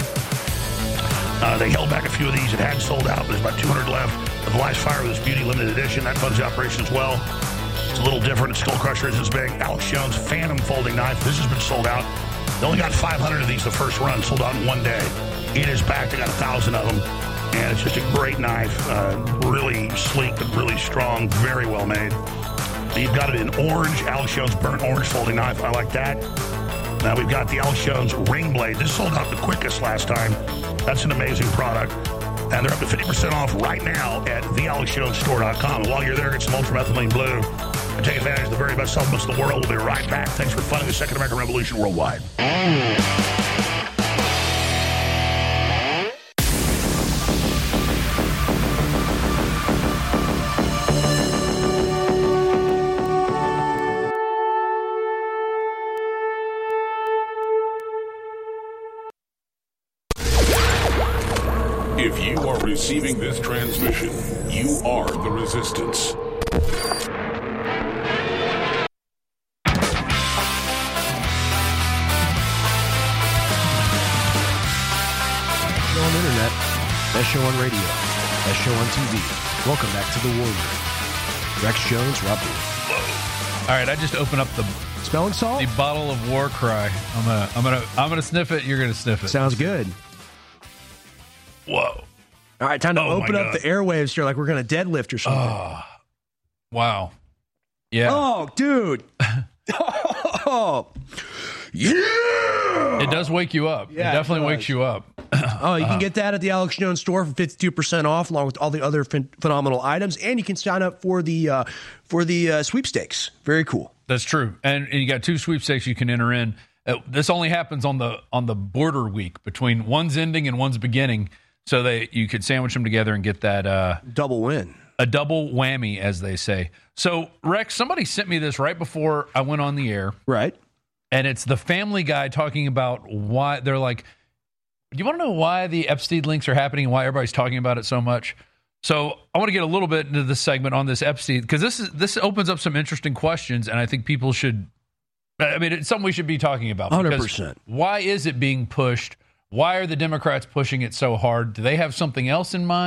[SPEAKER 11] Uh, they held back a few of these. It had sold out. There's about two hundred left. But the last fire with this beauty limited edition. That funds the operation as well. It's a little different. The Skull Crusher isn't as big. Alex Jones Phantom folding knife. This has been sold out. They only got five hundred of these the first run. Sold out in one day. It is back. They got a thousand of them. And it's just a great knife. Uh, really sleek, but really strong. Very well made. You've got it in orange. Alex Jones Burnt Orange folding knife. I like that. Now we've got the Alex Jones Ring Blade. This sold out the quickest last time. That's an amazing product. And they're up to fifty percent off right now at the alex jones store dot com. And while you're there, get some ultramethylene blue and take advantage of the very best supplements in the world. We'll be right back. Thanks for funding the Second American Revolution worldwide.
[SPEAKER 17] If you are receiving this transmission, you are the resistance.
[SPEAKER 15] Show on the internet, best show on radio, best show on T V. Welcome back to the War Room. Rex Jones, Rob Booth.
[SPEAKER 12] All right, I just opened up the
[SPEAKER 15] smelling salt,
[SPEAKER 12] the bottle of War Cry. I'm gonna, I'm gonna, I'm gonna sniff it. You're gonna sniff it.
[SPEAKER 15] Sounds good.
[SPEAKER 12] Whoa!
[SPEAKER 15] All right, time to
[SPEAKER 12] Oh,
[SPEAKER 15] open
[SPEAKER 12] my
[SPEAKER 15] up
[SPEAKER 12] God.
[SPEAKER 15] the airwaves here, like we're gonna deadlift or something.
[SPEAKER 12] Oh, wow! Yeah.
[SPEAKER 15] Oh, dude. Oh, yeah.
[SPEAKER 12] It does wake you up.
[SPEAKER 15] Yeah,
[SPEAKER 12] it
[SPEAKER 15] it
[SPEAKER 12] definitely
[SPEAKER 15] does.
[SPEAKER 12] wakes you up.
[SPEAKER 15] Oh, you
[SPEAKER 12] Uh,
[SPEAKER 15] can get that at the Alex Jones store for fifty-two percent off, along with all the other phen- phenomenal items, and you can sign up for the uh, for the uh, sweepstakes. Very cool.
[SPEAKER 12] That's true, and, and you got two sweepstakes you can enter in. Uh, this only happens on the on the border week between one's ending and one's beginning, so that you could sandwich them together and get that uh,
[SPEAKER 15] double win,
[SPEAKER 12] a double whammy, as they say. So, Rex, somebody sent me this right before I went on the air,
[SPEAKER 15] right?
[SPEAKER 12] And it's the Family Guy talking about why they're like, do you want to know why the Epstein links are happening and why everybody's talking about it so much? So I want to get a little bit into this segment on this Epstein, because this is this opens up some interesting questions, and I think people should, I mean, it's something we should be talking about.
[SPEAKER 15] one hundred
[SPEAKER 12] because
[SPEAKER 15] percent.
[SPEAKER 12] Why is it being pushed? Why are the Democrats pushing it so hard? Do they have something else in mind?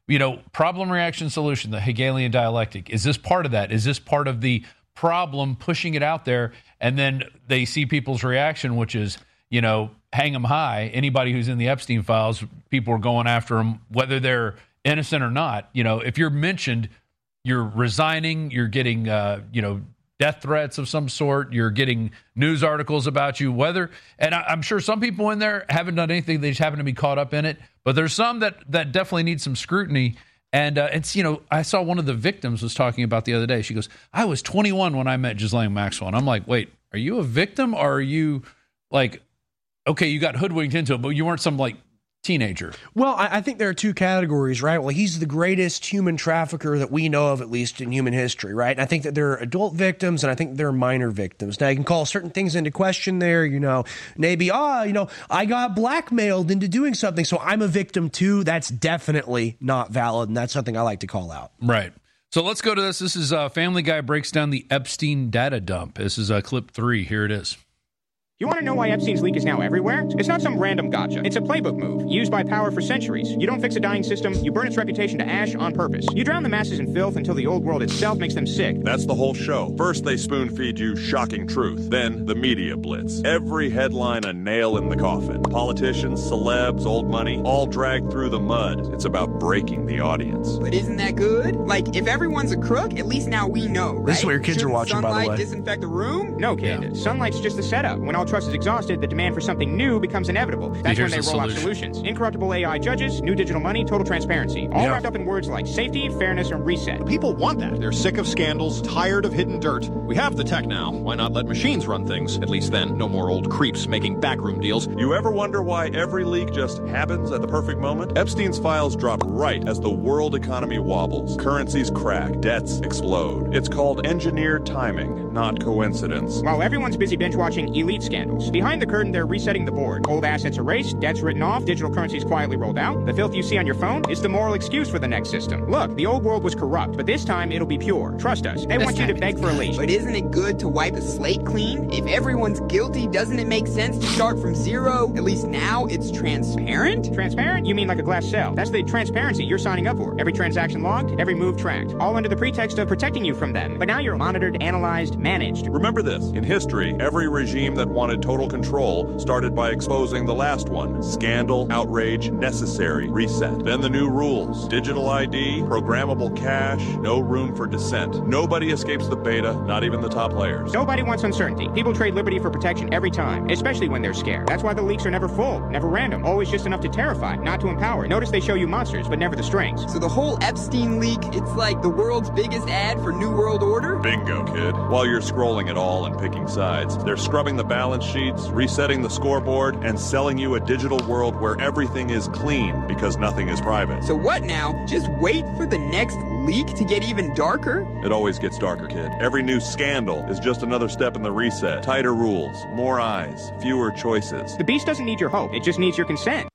[SPEAKER 12] you know, problem, reaction, solution, the Hegelian dialectic. Is this part of that? Is this part of the problem, pushing it out there? And then they see people's reaction, which is, you know, hang them high. Anybody who's in the Epstein files, people are going after them, whether they're innocent or not. You know, if you're mentioned, you're resigning, you're getting, uh, you know, death threats of some sort, you're getting news articles about you, whether, and I, I'm sure some people in there haven't done anything, they just happen to be caught up in it, but there's some that, that definitely need some scrutiny. And uh, it's, you know, I saw one of the victims was talking about the other day. She goes, I was twenty-one when I met Ghislaine Maxwell. And I'm like, wait, are you a victim or are you like, okay, you got hoodwinked into it, but you weren't some like teenager?
[SPEAKER 15] Well, I, I think there are two categories, right? Well, he's the greatest human trafficker that we know of, at least in human history, right? And I think that there are adult victims and I think there are minor victims. Now, you can call certain things into question there, you know, maybe, ah, you know, I got blackmailed into doing something, so I'm a victim too. That's definitely not valid, and that's something I like to call out.
[SPEAKER 12] Right. So let's go to this. This is uh, Family Guy breaks down the Epstein data dump. This is uh, clip three. Here it is.
[SPEAKER 18] You want to know why Epstein's leak is now everywhere? It's not some random gotcha. It's a playbook move, used by power for centuries. You don't fix a dying system, you burn its reputation to ash on purpose. You drown the masses in filth until the old world itself makes them sick.
[SPEAKER 19] That's the whole show. First, they spoon-feed you shocking truth. Then, the media blitz. Every headline a nail in the coffin. Politicians, celebs, old money, all dragged through the mud. It's about breaking the audience.
[SPEAKER 20] But isn't that good? Like, if everyone's a crook, at least now we know, right?
[SPEAKER 15] This is what your kids
[SPEAKER 20] Shouldn't
[SPEAKER 15] are watching, by the way.
[SPEAKER 20] sunlight disinfect the room?
[SPEAKER 18] No, kid. Yeah. Sunlight's just the setup. When all trust is exhausted, the demand for something new becomes inevitable. That's when they roll out solutions. Incorruptible A I judges, new digital money, total transparency. All
[SPEAKER 21] Yeah.
[SPEAKER 18] wrapped up in words like safety, fairness, and reset.
[SPEAKER 21] People want that. They're sick of scandals, tired of hidden dirt. We have the tech now. Why not let machines run things? At least then, no more old creeps making backroom deals.
[SPEAKER 19] You ever wonder why every leak just happens at the perfect moment? Epstein's files drop right as the world economy wobbles. Currencies crack, debts explode. It's called engineered timing, not coincidence.
[SPEAKER 18] While everyone's busy binge-watching elite scandals, behind the curtain they're resetting the board. Old assets erased, debts written off, digital currencies quietly rolled out. The filth you see on your phone is the moral excuse for the next system. Look, the old world was corrupt, but this time it'll be pure. Trust us. They
[SPEAKER 20] This
[SPEAKER 18] want you
[SPEAKER 20] time
[SPEAKER 18] to beg for a leash.
[SPEAKER 20] But isn't it good to wipe the slate clean? If everyone's guilty, doesn't it make sense to start from zero? At least now it's transparent?
[SPEAKER 18] Transparent? You mean like a glass cell. That's the transparency you're signing up for. Every transaction logged, every move tracked. All under the pretext of protecting you from them. But now you're monitored, analyzed, managed.
[SPEAKER 19] Remember this, in history, every regime that wanted total control started by exposing the last one. Scandal, outrage, necessary, reset. Then the new rules. Digital I D, programmable cash, no room for dissent. Nobody escapes the beta, not even the top players.
[SPEAKER 18] Nobody wants uncertainty. People trade liberty for protection every time, especially when they're scared. That's why the leaks are never full, never random, always just enough to terrify, not to empower. Notice they show you monsters, but never the strengths.
[SPEAKER 20] So the whole Epstein leak, it's like the world's biggest ad for New World Order?
[SPEAKER 19] Bingo, kid. While you're scrolling it all and picking sides, they're scrubbing the balance sheets, resetting the scoreboard, and selling you a digital world where everything is clean because nothing is private.
[SPEAKER 20] So what now? Just wait for the next leak to get even darker?
[SPEAKER 19] It always gets darker, kid. Every new scandal is just another step in the reset. Tighter rules, more eyes, fewer choices.
[SPEAKER 18] The beast doesn't need your hope. It just needs your consent.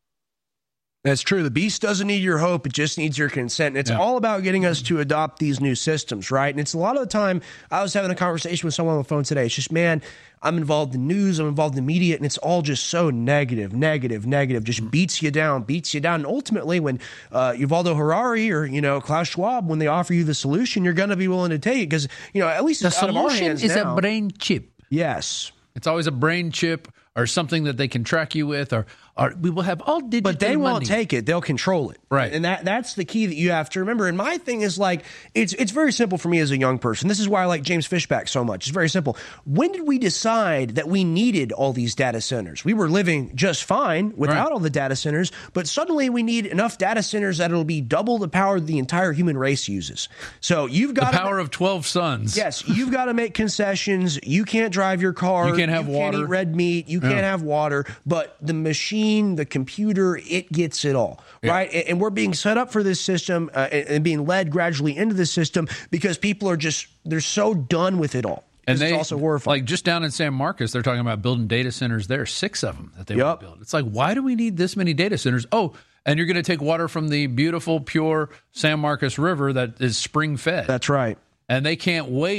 [SPEAKER 15] That's true. The beast doesn't need your hope. It just needs your consent. And it's all about getting us to adopt these new systems, right? And it's a lot of the time, I was having a conversation with someone on the phone today. It's just, man, I'm involved in news, I'm involved in media, and it's all just so negative, negative, negative, just beats you down, beats you down. And ultimately, when uh, Yuvaldo Harari or, you know, Klaus Schwab, when they offer you the solution, you're going to be willing to take it because, you know, at least
[SPEAKER 12] The
[SPEAKER 15] it's out of our
[SPEAKER 12] solution
[SPEAKER 15] hands
[SPEAKER 12] is
[SPEAKER 15] now.
[SPEAKER 12] a brain chip.
[SPEAKER 15] Yes.
[SPEAKER 12] It's always a brain chip or something that they can track you with, or, or we will have all digital
[SPEAKER 15] But they won't
[SPEAKER 12] money.
[SPEAKER 15] take it. They'll control it.
[SPEAKER 12] Right.
[SPEAKER 15] And that that's the key that you have to remember. And my thing is like, it's it's very simple for me as a young person. This is why I like James Fishback so much. It's very simple. When did we decide that we needed all these data centers? We were living just fine without
[SPEAKER 12] Right.
[SPEAKER 15] all the data centers, but suddenly we need enough data centers that it'll be double the power the entire human race uses. So you've got
[SPEAKER 12] The power of twelve suns.
[SPEAKER 15] Yes, you've got to make concessions. You can't drive your car.
[SPEAKER 12] You can't have
[SPEAKER 15] you
[SPEAKER 12] water.
[SPEAKER 15] Can't eat red meat. You
[SPEAKER 12] Yeah.
[SPEAKER 15] can't have water. But the machine, the computer, it gets it all,
[SPEAKER 12] Yeah.
[SPEAKER 15] right? And, and we're being set up for this system uh, and, and being led gradually into this system because people are just they're so done with it all.
[SPEAKER 12] And
[SPEAKER 15] It's
[SPEAKER 12] they
[SPEAKER 15] also horrifying.
[SPEAKER 12] like just down in San Marcos, they're talking about building data centers there, six of them that they want to build. It's like, why do we need this many data centers? Oh, and you're going to take water from the beautiful, pure San Marcos River that is spring fed.
[SPEAKER 15] That's right.
[SPEAKER 12] And they can't wait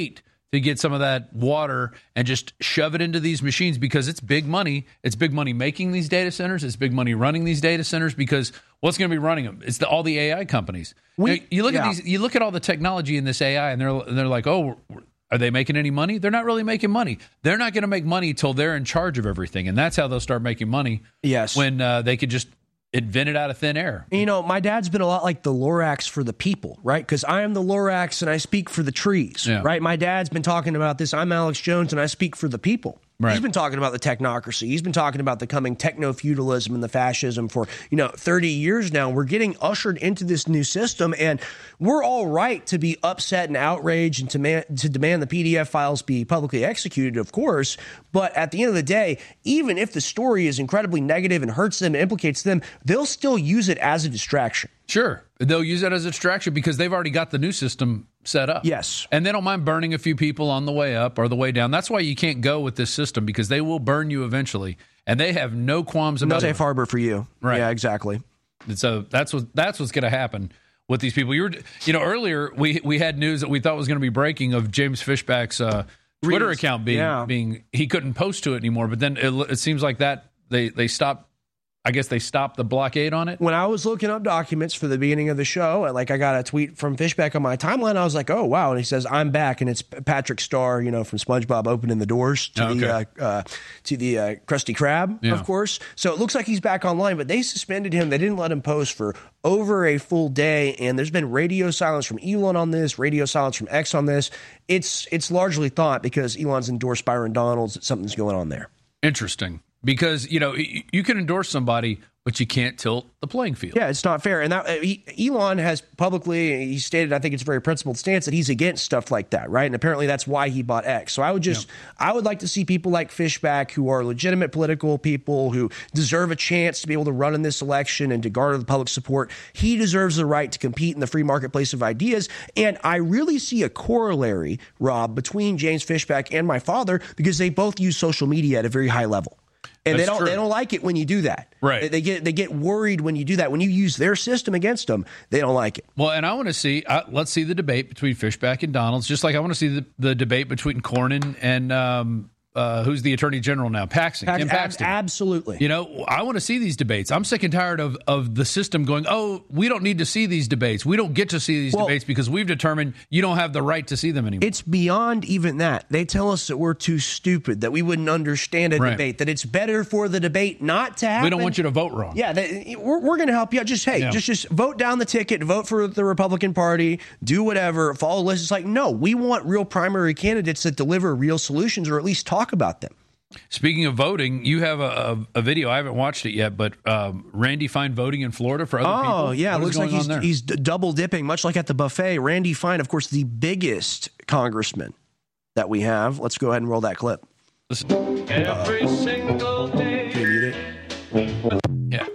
[SPEAKER 12] to get some of that water and just shove it into these machines because it's big money. It's big money making these data centers. It's big money running these data centers because what's going to be running them? It's the, all the A I companies. We, you, know, you look yeah. at these. You look at all the technology in this A I, and they're they're like, oh, are they making any money? They're not really making money. They're not going to make money till they're in charge of everything, and that's how they'll start making money.
[SPEAKER 15] Yes,
[SPEAKER 12] when uh, they could just invent it out of thin air.
[SPEAKER 15] You know, my dad's been a lot like the Lorax for the people, right? Because I am the Lorax and I speak for the trees, yeah. right? My dad's been talking about this. I'm Alex Jones and I speak for the people. Right. He's been talking about the technocracy. He's been talking about the coming techno-feudalism and the fascism for, you know, thirty years now. We're getting ushered into this new system, and we're all right to be upset and outraged and to, man, to demand the P D F files be publicly executed, of course. But at the end of the day, even if the story is incredibly negative and hurts them and implicates them, they'll still use it as a distraction.
[SPEAKER 12] Sure. They'll use it as a distraction because they've already got the new system set up.
[SPEAKER 15] Yes.
[SPEAKER 12] And they don't mind burning a few people on the way up or the way down. That's why you can't go with this system because they will burn you eventually. And they have no qualms about
[SPEAKER 15] no
[SPEAKER 12] it.
[SPEAKER 15] No safe harbor for you.
[SPEAKER 12] Right.
[SPEAKER 15] Yeah, exactly.
[SPEAKER 12] And so that's what that's what's going to happen with these people. You were, you know, earlier we we had news that we thought was going to be breaking of James Fishback's uh, Twitter Reads. account being yeah. being he couldn't post to it anymore. But then it, it seems like that they they stopped. I guess they stopped the blockade on it.
[SPEAKER 15] When I was looking up documents for the beginning of the show, and like I got a tweet from Fishback on my timeline, I was like, "Oh wow!" And he says, "I'm back," and it's Patrick Star, you know, from SpongeBob, opening the doors to oh, okay. the uh, uh, to the uh, Krusty Krab, yeah. of course. So it looks like he's back online, but they suspended him. They didn't let him post for over a full day, and there's been radio silence from Elon on this, radio silence from X on this. It's it's largely thought because Elon's endorsed Byron Donalds that something's going on there.
[SPEAKER 12] Interesting. Because, you know, you can endorse somebody, but you can't tilt the playing field.
[SPEAKER 15] Yeah, it's not fair. And that, he, Elon has publicly, he stated, I think it's a very principled stance, that he's against stuff like that, right? And apparently that's why he bought X. So I would just, yeah. I would like to see people like Fishback who are legitimate political people who deserve a chance to be able to run in this election and to garner the public support. He deserves the right to compete in the free marketplace of ideas. And I really see a corollary, Rob, between James Fishback and my father because they both use social media at a very high level. And That's they don't true. they don't like it when you do that.
[SPEAKER 12] Right.
[SPEAKER 15] They, they get they get worried when you do that. When you use their system against them, they don't like it.
[SPEAKER 12] Well, and I want to see uh, let's see the debate between Fishback and Donalds, just like I want to see the, the debate between Cornyn and um, uh, who's the Attorney General now, Paxton.
[SPEAKER 15] Pax-
[SPEAKER 12] Ken Paxton.
[SPEAKER 15] Ab- absolutely.
[SPEAKER 12] You know, I want to see these debates. I'm sick and tired of of the system going, oh, we don't need to see these debates. We don't get to see these well, debates because we've determined you don't have the right to see them anymore.
[SPEAKER 15] It's beyond even that. They tell us that we're too stupid, that we wouldn't understand a right. debate, that it's better for the debate not to happen.
[SPEAKER 12] We don't want you to vote wrong.
[SPEAKER 15] Yeah, they, we're, we're going to help you out. Just, hey, yeah. just, just vote down the ticket, vote for the Republican Party, do whatever, follow the list. It's like, no, we want real primary candidates that deliver real solutions or at least talk about them.
[SPEAKER 12] Speaking of voting, you have a, a, a video. I haven't watched it yet, but um, Randy Fine voting in Florida for other
[SPEAKER 15] oh,
[SPEAKER 12] people.
[SPEAKER 15] Oh, yeah.
[SPEAKER 12] What
[SPEAKER 15] it looks like he's, he's double dipping, much like at the buffet. Randy Fine, of course, the biggest congressman that we have. Let's go ahead and roll that clip.
[SPEAKER 12] Listen. Every uh, single day. Can you mute it?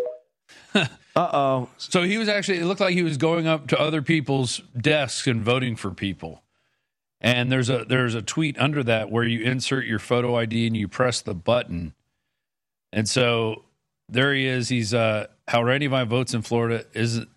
[SPEAKER 12] Yeah.
[SPEAKER 15] Uh-oh.
[SPEAKER 12] So he was actually, it looked like he was going up to other people's desks and voting for people. And there's a there's a tweet under that where you insert your photo I D and you press the button. And so there he is. He's uh, how Randy Vine votes in Florida. Isn't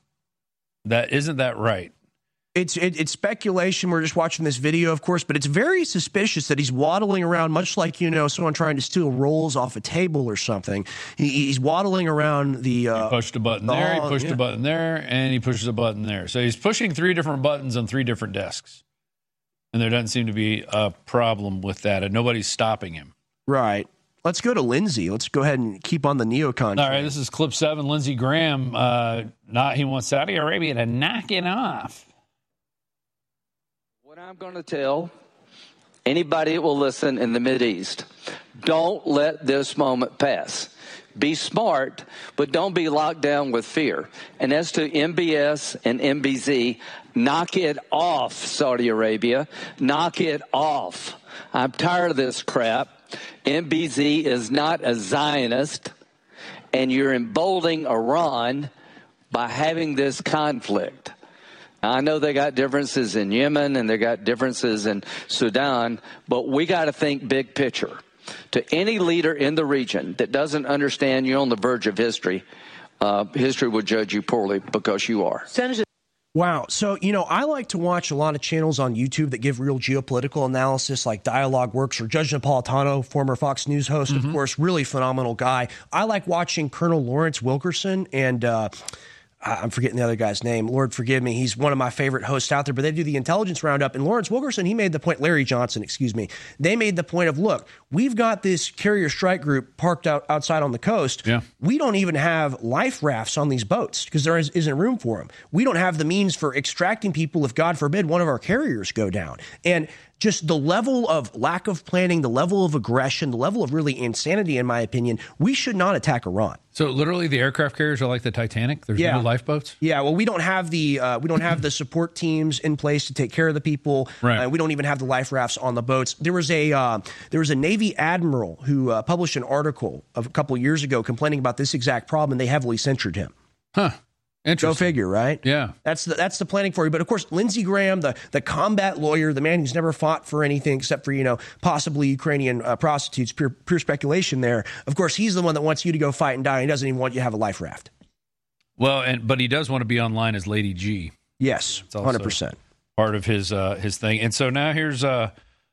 [SPEAKER 12] that isn't that right?
[SPEAKER 15] It's it, it's speculation. We're just watching this video, of course, but it's very suspicious that he's waddling around, much like, you know, someone trying to steal rolls off a table or something. He, he's waddling around the. Uh,
[SPEAKER 12] he pushed a button there. He pushed yeah. a button there, and he pushes a button there. So he's pushing three different buttons on three different desks. And there doesn't seem to be a problem with that, and nobody's stopping him.
[SPEAKER 15] Right. Let's go to Lindsey. Let's go ahead and keep on the neocon.
[SPEAKER 12] All right, this is clip seven. Lindsey Graham, uh, not he wants Saudi Arabia to knock it off.
[SPEAKER 4] What I'm going to tell anybody that will listen in the Mideast, don't let this moment pass. Be smart, but don't be locked down with fear. And as to M B S and M B Z, knock it off, Saudi Arabia. Knock it off. I'm tired of this crap. M B Z is not a Zionist, and you're emboldening Iran by having this conflict. Now, I know they got differences in Yemen and they got differences in Sudan, but we got to think big picture. To any leader in the region that doesn't understand you're on the verge of history, uh, history will judge you poorly because you are.
[SPEAKER 15] Senator- Wow. So, you know, I like to watch a lot of channels on YouTube that give real geopolitical analysis, like Dialogue Works or Judge Napolitano, former Fox News host, mm-hmm. of course, really phenomenal guy. I like watching Colonel Lawrence Wilkerson and uh, I'm forgetting the other guy's name. Lord forgive me. He's one of my favorite hosts out there, but they do the intelligence roundup. And Lawrence Wilkerson, he made the point, Larry Johnson, excuse me, they made the point of, look, we've got this carrier strike group parked out outside on the coast.
[SPEAKER 12] Yeah.
[SPEAKER 15] We don't even have life rafts on these boats because there is, isn't room for them. We don't have the means for extracting people if, God forbid, one of our carriers go down. And just the level of lack of planning, the level of aggression, the level of really insanity, in my opinion, we should not attack Iran.
[SPEAKER 12] So literally, the aircraft carriers are like the Titanic. There's
[SPEAKER 15] yeah.
[SPEAKER 12] no lifeboats.
[SPEAKER 15] Yeah, well, we don't have the uh, we don't have the support teams in place to take care of the people.
[SPEAKER 12] Right.
[SPEAKER 15] Uh, we don't even have the life rafts on the boats. There was a uh, there was a Navy admiral who uh, published an article of a couple years ago complaining about this exact problem, and they heavily censured him.
[SPEAKER 12] Huh.
[SPEAKER 15] Go figure, right?
[SPEAKER 12] Yeah.
[SPEAKER 15] That's the, that's the planning for you. But of course, Lindsey Graham, the, the combat lawyer, the man who's never fought for anything except for, you know, possibly Ukrainian uh, prostitutes, pure, pure speculation there. Of course, he's the one that wants you to go fight and die. He doesn't even want you to have a life raft.
[SPEAKER 12] Well, and but he does want to be online as Lady G.
[SPEAKER 15] Yes, one hundred percent.
[SPEAKER 12] Part of his uh, his thing. And so now here's uh,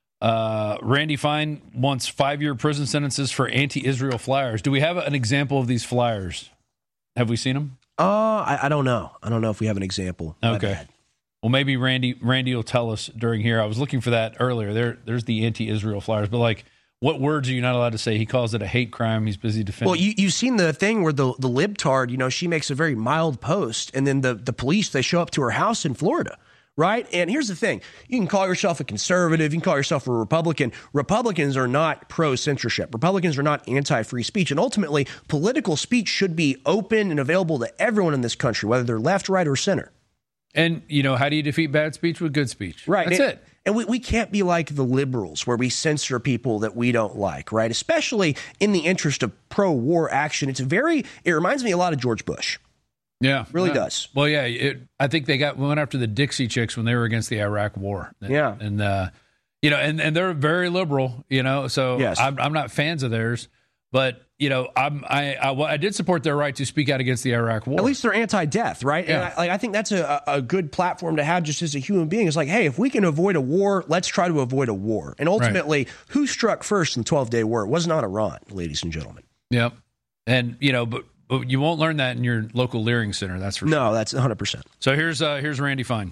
[SPEAKER 12] uh, Randy Fine wants five-year prison sentences for anti-Israel flyers. Do we have an example of these flyers? Have we seen them?
[SPEAKER 15] Uh, I, I don't know. I don't know if we have an example.
[SPEAKER 12] Okay. Well, maybe Randy Randy will tell us during here. I was looking for that earlier. There, there's the anti-Israel flyers. But, like, what words are you not allowed to say? He calls it a hate crime. He's busy defending.
[SPEAKER 15] Well, you, you've seen the thing where the, the libtard, you know, she makes a very mild post, and then the, the police, they show up to her house in Florida. Right? And here's the thing. You can call yourself a conservative. You can call yourself a Republican. Republicans are not pro-censorship. Republicans are not anti-free speech. And ultimately, political speech should be open and available to everyone in this country, whether they're left, right, or center.
[SPEAKER 12] And, you know, how do you defeat bad speech? With good speech.
[SPEAKER 15] Right.
[SPEAKER 12] That's
[SPEAKER 15] and,
[SPEAKER 12] it.
[SPEAKER 15] And we, we can't be like the liberals where we censor people that we don't like, right? Especially in the interest of pro-war action. It's very, it reminds me a lot of George Bush.
[SPEAKER 12] Yeah,
[SPEAKER 15] really
[SPEAKER 12] yeah.
[SPEAKER 15] does.
[SPEAKER 12] Well, yeah, it, I think they got went after the Dixie Chicks when they were against the Iraq War. And,
[SPEAKER 15] yeah,
[SPEAKER 12] and uh, you know, and, and they're very liberal, you know. So
[SPEAKER 15] yes.
[SPEAKER 12] I'm, I'm not fans of theirs, but you know, I'm I, I I did support their right to speak out against the Iraq War.
[SPEAKER 15] At least they're anti-death, right?
[SPEAKER 12] Yeah.
[SPEAKER 15] And I, like, I think that's a, a good platform to have just as a human being. It's like, hey, if we can avoid a war, let's try to avoid a war. And ultimately, right. who struck first in the twelve-day war? It was not Iran, ladies and gentlemen.
[SPEAKER 12] Yep, and you know, but. But you won't learn that in your local Leering Center, that's for sure.
[SPEAKER 15] No, that's one hundred percent.
[SPEAKER 12] So here's uh, here's Randy Fine.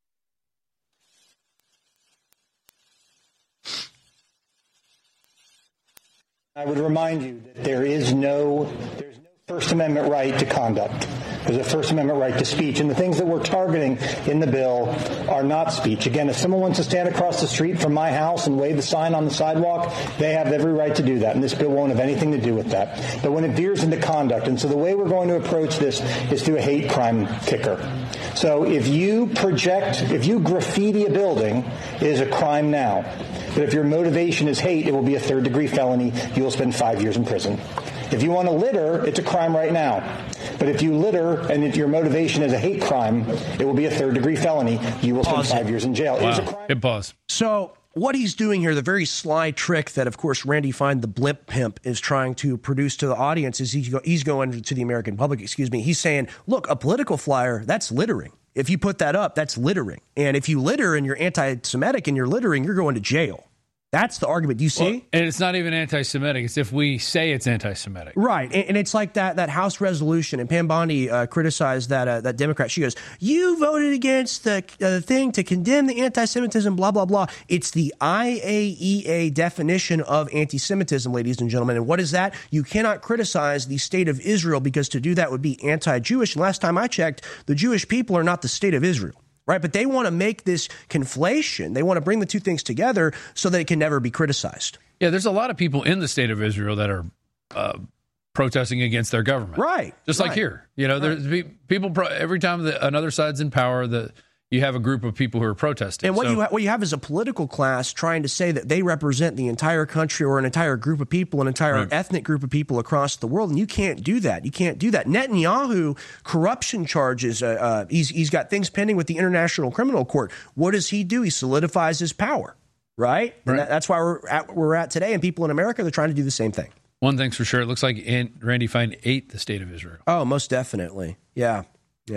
[SPEAKER 5] I would remind you that there is no there's no First Amendment right to conduct. There's a First Amendment right to speech, and the things that we're targeting in the bill are not speech. Again, if someone wants to stand across the street from my house and wave the sign on the sidewalk, they have every right to do that, and this bill won't have anything to do with that. But when it veers into conduct, and so the way we're going to approach this is through a hate crime kicker. So if you project, if you graffiti a building, it is a crime now. But if your motivation is hate, it will be a third-degree felony. You will spend five years in prison. If you want to litter, it's a crime right now. But if you litter and if your motivation is a hate crime, it will be a third-degree felony. You will spend pause five it. years in jail.
[SPEAKER 12] Wow.
[SPEAKER 5] It is a crime.
[SPEAKER 12] Good pause.
[SPEAKER 15] So what he's doing here, the very sly trick that, of course, Randy Fine, the blimp pimp, is trying to produce to the audience is he's, go, he's going to the American public, excuse me. He's saying, look, a political flyer, that's littering. If you put that up, that's littering. And if you litter and you're anti-Semitic and you're littering, you're going to jail. That's the argument. Do you see?
[SPEAKER 12] Well, and it's not even anti-Semitic. It's if we say it's anti-Semitic.
[SPEAKER 15] Right. And, and it's like that that House resolution. And Pam Bondi uh, criticized that uh, that Democrat. She goes, you voted against the uh, thing to condemn the anti-Semitism, blah, blah, blah. It's the I A E A definition of anti-Semitism, ladies and gentlemen. And what is that? You cannot criticize the state of Israel because to do that would be anti-Jewish. And last time I checked, the Jewish people are not the state of Israel. Right, but they want to make this conflation. They want to bring the two things together so that it can never be criticized.
[SPEAKER 12] Yeah, there's a lot of people in the state of Israel that are uh, protesting against their government.
[SPEAKER 15] Right.
[SPEAKER 12] Just
[SPEAKER 15] right.
[SPEAKER 12] like here. You know,
[SPEAKER 15] right.
[SPEAKER 12] there's people, pro- every time that another side's in power, the you have a group of people who are protesting.
[SPEAKER 15] And what
[SPEAKER 12] so,
[SPEAKER 15] you ha- what you have is a political class trying to say that they represent the entire country or an entire group of people, an entire
[SPEAKER 12] right.
[SPEAKER 15] ethnic group of people across the world, and you can't do that. You can't do that. Netanyahu, corruption charges, uh, uh, he's, he's got things pending with the International Criminal Court. What does he do? He solidifies his power, right? And
[SPEAKER 12] right.
[SPEAKER 15] that, that's why we're at where we're at today, and people in America, they're trying to do the same thing.
[SPEAKER 12] One thing's for sure, it looks like Aunt Randy Fine ate the state of Israel.
[SPEAKER 15] Oh, most definitely. Yeah, yeah.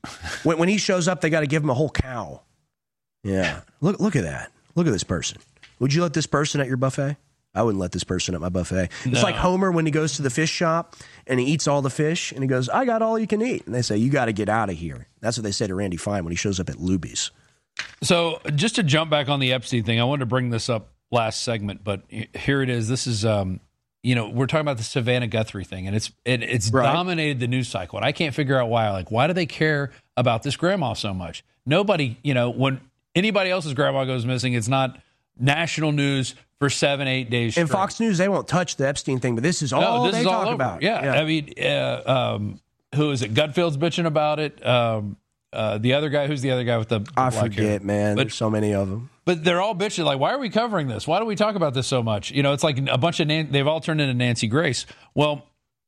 [SPEAKER 15] when, when he shows up, they got to give him a whole cow. Yeah. Look, look at that. Look at this person. Would you let this person at your buffet? I wouldn't let this person at my buffet. It's
[SPEAKER 12] No.
[SPEAKER 15] like Homer when he goes to the fish shop and he eats all the fish and he goes, I got all you can eat. And they say, you got to get out of here. That's what they say to Randy Fine when he shows up at Luby's.
[SPEAKER 12] So just to jump back on the Epstein thing, I wanted to bring this up last segment, but here it is. This is, um, you know, we're talking about the Savannah Guthrie thing, and it's it, it's
[SPEAKER 15] Right.
[SPEAKER 12] dominated the news cycle, and I can't figure out why. Like, why do they care about this grandma so much? Nobody, you know, when anybody else's grandma goes missing, it's not national news for seven, eight days
[SPEAKER 15] In
[SPEAKER 12] straight.
[SPEAKER 15] Fox News, they won't touch the Epstein thing, but this is all
[SPEAKER 12] no, this
[SPEAKER 15] they
[SPEAKER 12] is
[SPEAKER 15] talk
[SPEAKER 12] all over.
[SPEAKER 15] about.
[SPEAKER 12] Yeah. I mean, uh, um, who is it? Gutfield's bitching about it. Um, uh, the other guy, who's the other guy with the, the
[SPEAKER 15] I
[SPEAKER 12] black
[SPEAKER 15] forget,
[SPEAKER 12] hair?
[SPEAKER 15] man.
[SPEAKER 12] But,
[SPEAKER 15] There's so many of them.
[SPEAKER 12] but they're all bitching. Like, why are we covering this? Why do we talk about this so much? You know, it's like a bunch of, Nan- they've all turned into Nancy Grace. Well,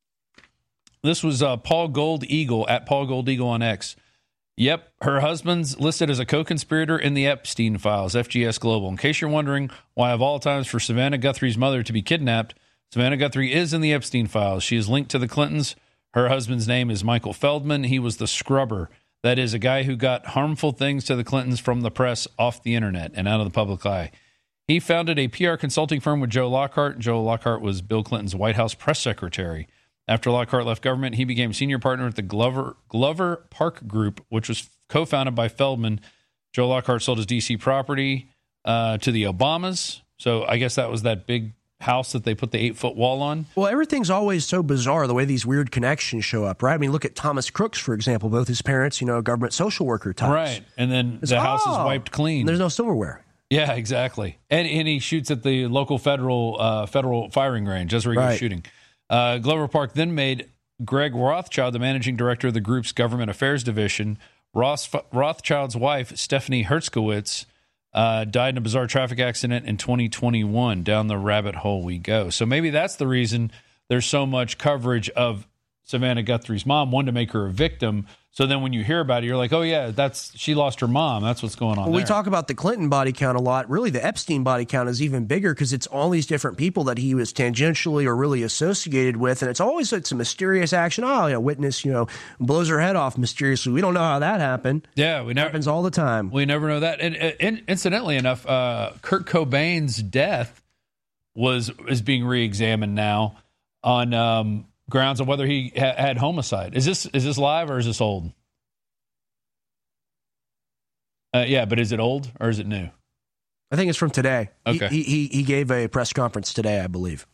[SPEAKER 12] this was uh, Paul Gold Eagle at Paul Gold Eagle on X. Yep, her husband's listed as a co-conspirator in the Epstein files, F G S Global. In case you're wondering why of all times for Savannah Guthrie's mother to be kidnapped, Savannah Guthrie is in the Epstein files. She is linked to the Clintons. Her husband's name is Michael Feldman. He was the scrubber. That is a guy who got harmful things to the Clintons from the press off the internet and out of the public eye. He founded a P R consulting firm with Joe Lockhart. Joe Lockhart was Bill Clinton's White House press secretary. After Lockhart left government, he became senior partner at the Glover Glover Park Group, which was co-founded by Feldman. Joe Lockhart sold his D C property uh, to the Obamas. So I guess that was that big house that they put the eight-foot wall on.
[SPEAKER 15] Well, everything's always so bizarre, the way these weird connections show up, right? I mean, look at Thomas Crooks, for example. Both his parents, you know, government social worker types.
[SPEAKER 12] Right. And then
[SPEAKER 15] It's,
[SPEAKER 12] the house is
[SPEAKER 15] oh,
[SPEAKER 12] wiped clean.
[SPEAKER 15] There's no silverware.
[SPEAKER 12] Yeah, exactly. And and he shoots at the local federal uh, federal firing range. That's where he
[SPEAKER 15] Right.
[SPEAKER 12] goes shooting. Uh, Glover Park then made Greg Rothschild the managing director of the group's government affairs division. Roth, Rothschild's wife, Stephanie Hertzkowitz, uh, died in a bizarre traffic accident in twenty twenty-one. Down the rabbit hole we go. So maybe that's the reason there's so much coverage of Savannah Guthrie's mom, one, to make her a victim. So then when you hear about it, you're like, oh, yeah, that's she lost her mom. That's what's going on
[SPEAKER 15] Well,
[SPEAKER 12] there.
[SPEAKER 15] we talk about the Clinton body count a lot. Really, the Epstein body count is even bigger because it's all these different people that he was tangentially or really associated with. And it's always it's a mysterious action. Oh, yeah, witness, you know, blows her head off mysteriously. We don't know how that happened.
[SPEAKER 12] Yeah, we never,
[SPEAKER 15] happens all the time.
[SPEAKER 12] We never know that. And, and incidentally enough, uh, Kurt Cobain's death was is being re-examined now on um, grounds of whether he ha- had homicide. Is this is this live or is this old? Uh, yeah, but is it old or is it new?
[SPEAKER 15] I think it's from today.
[SPEAKER 12] Okay.
[SPEAKER 15] He, he, he gave a press conference today, I believe.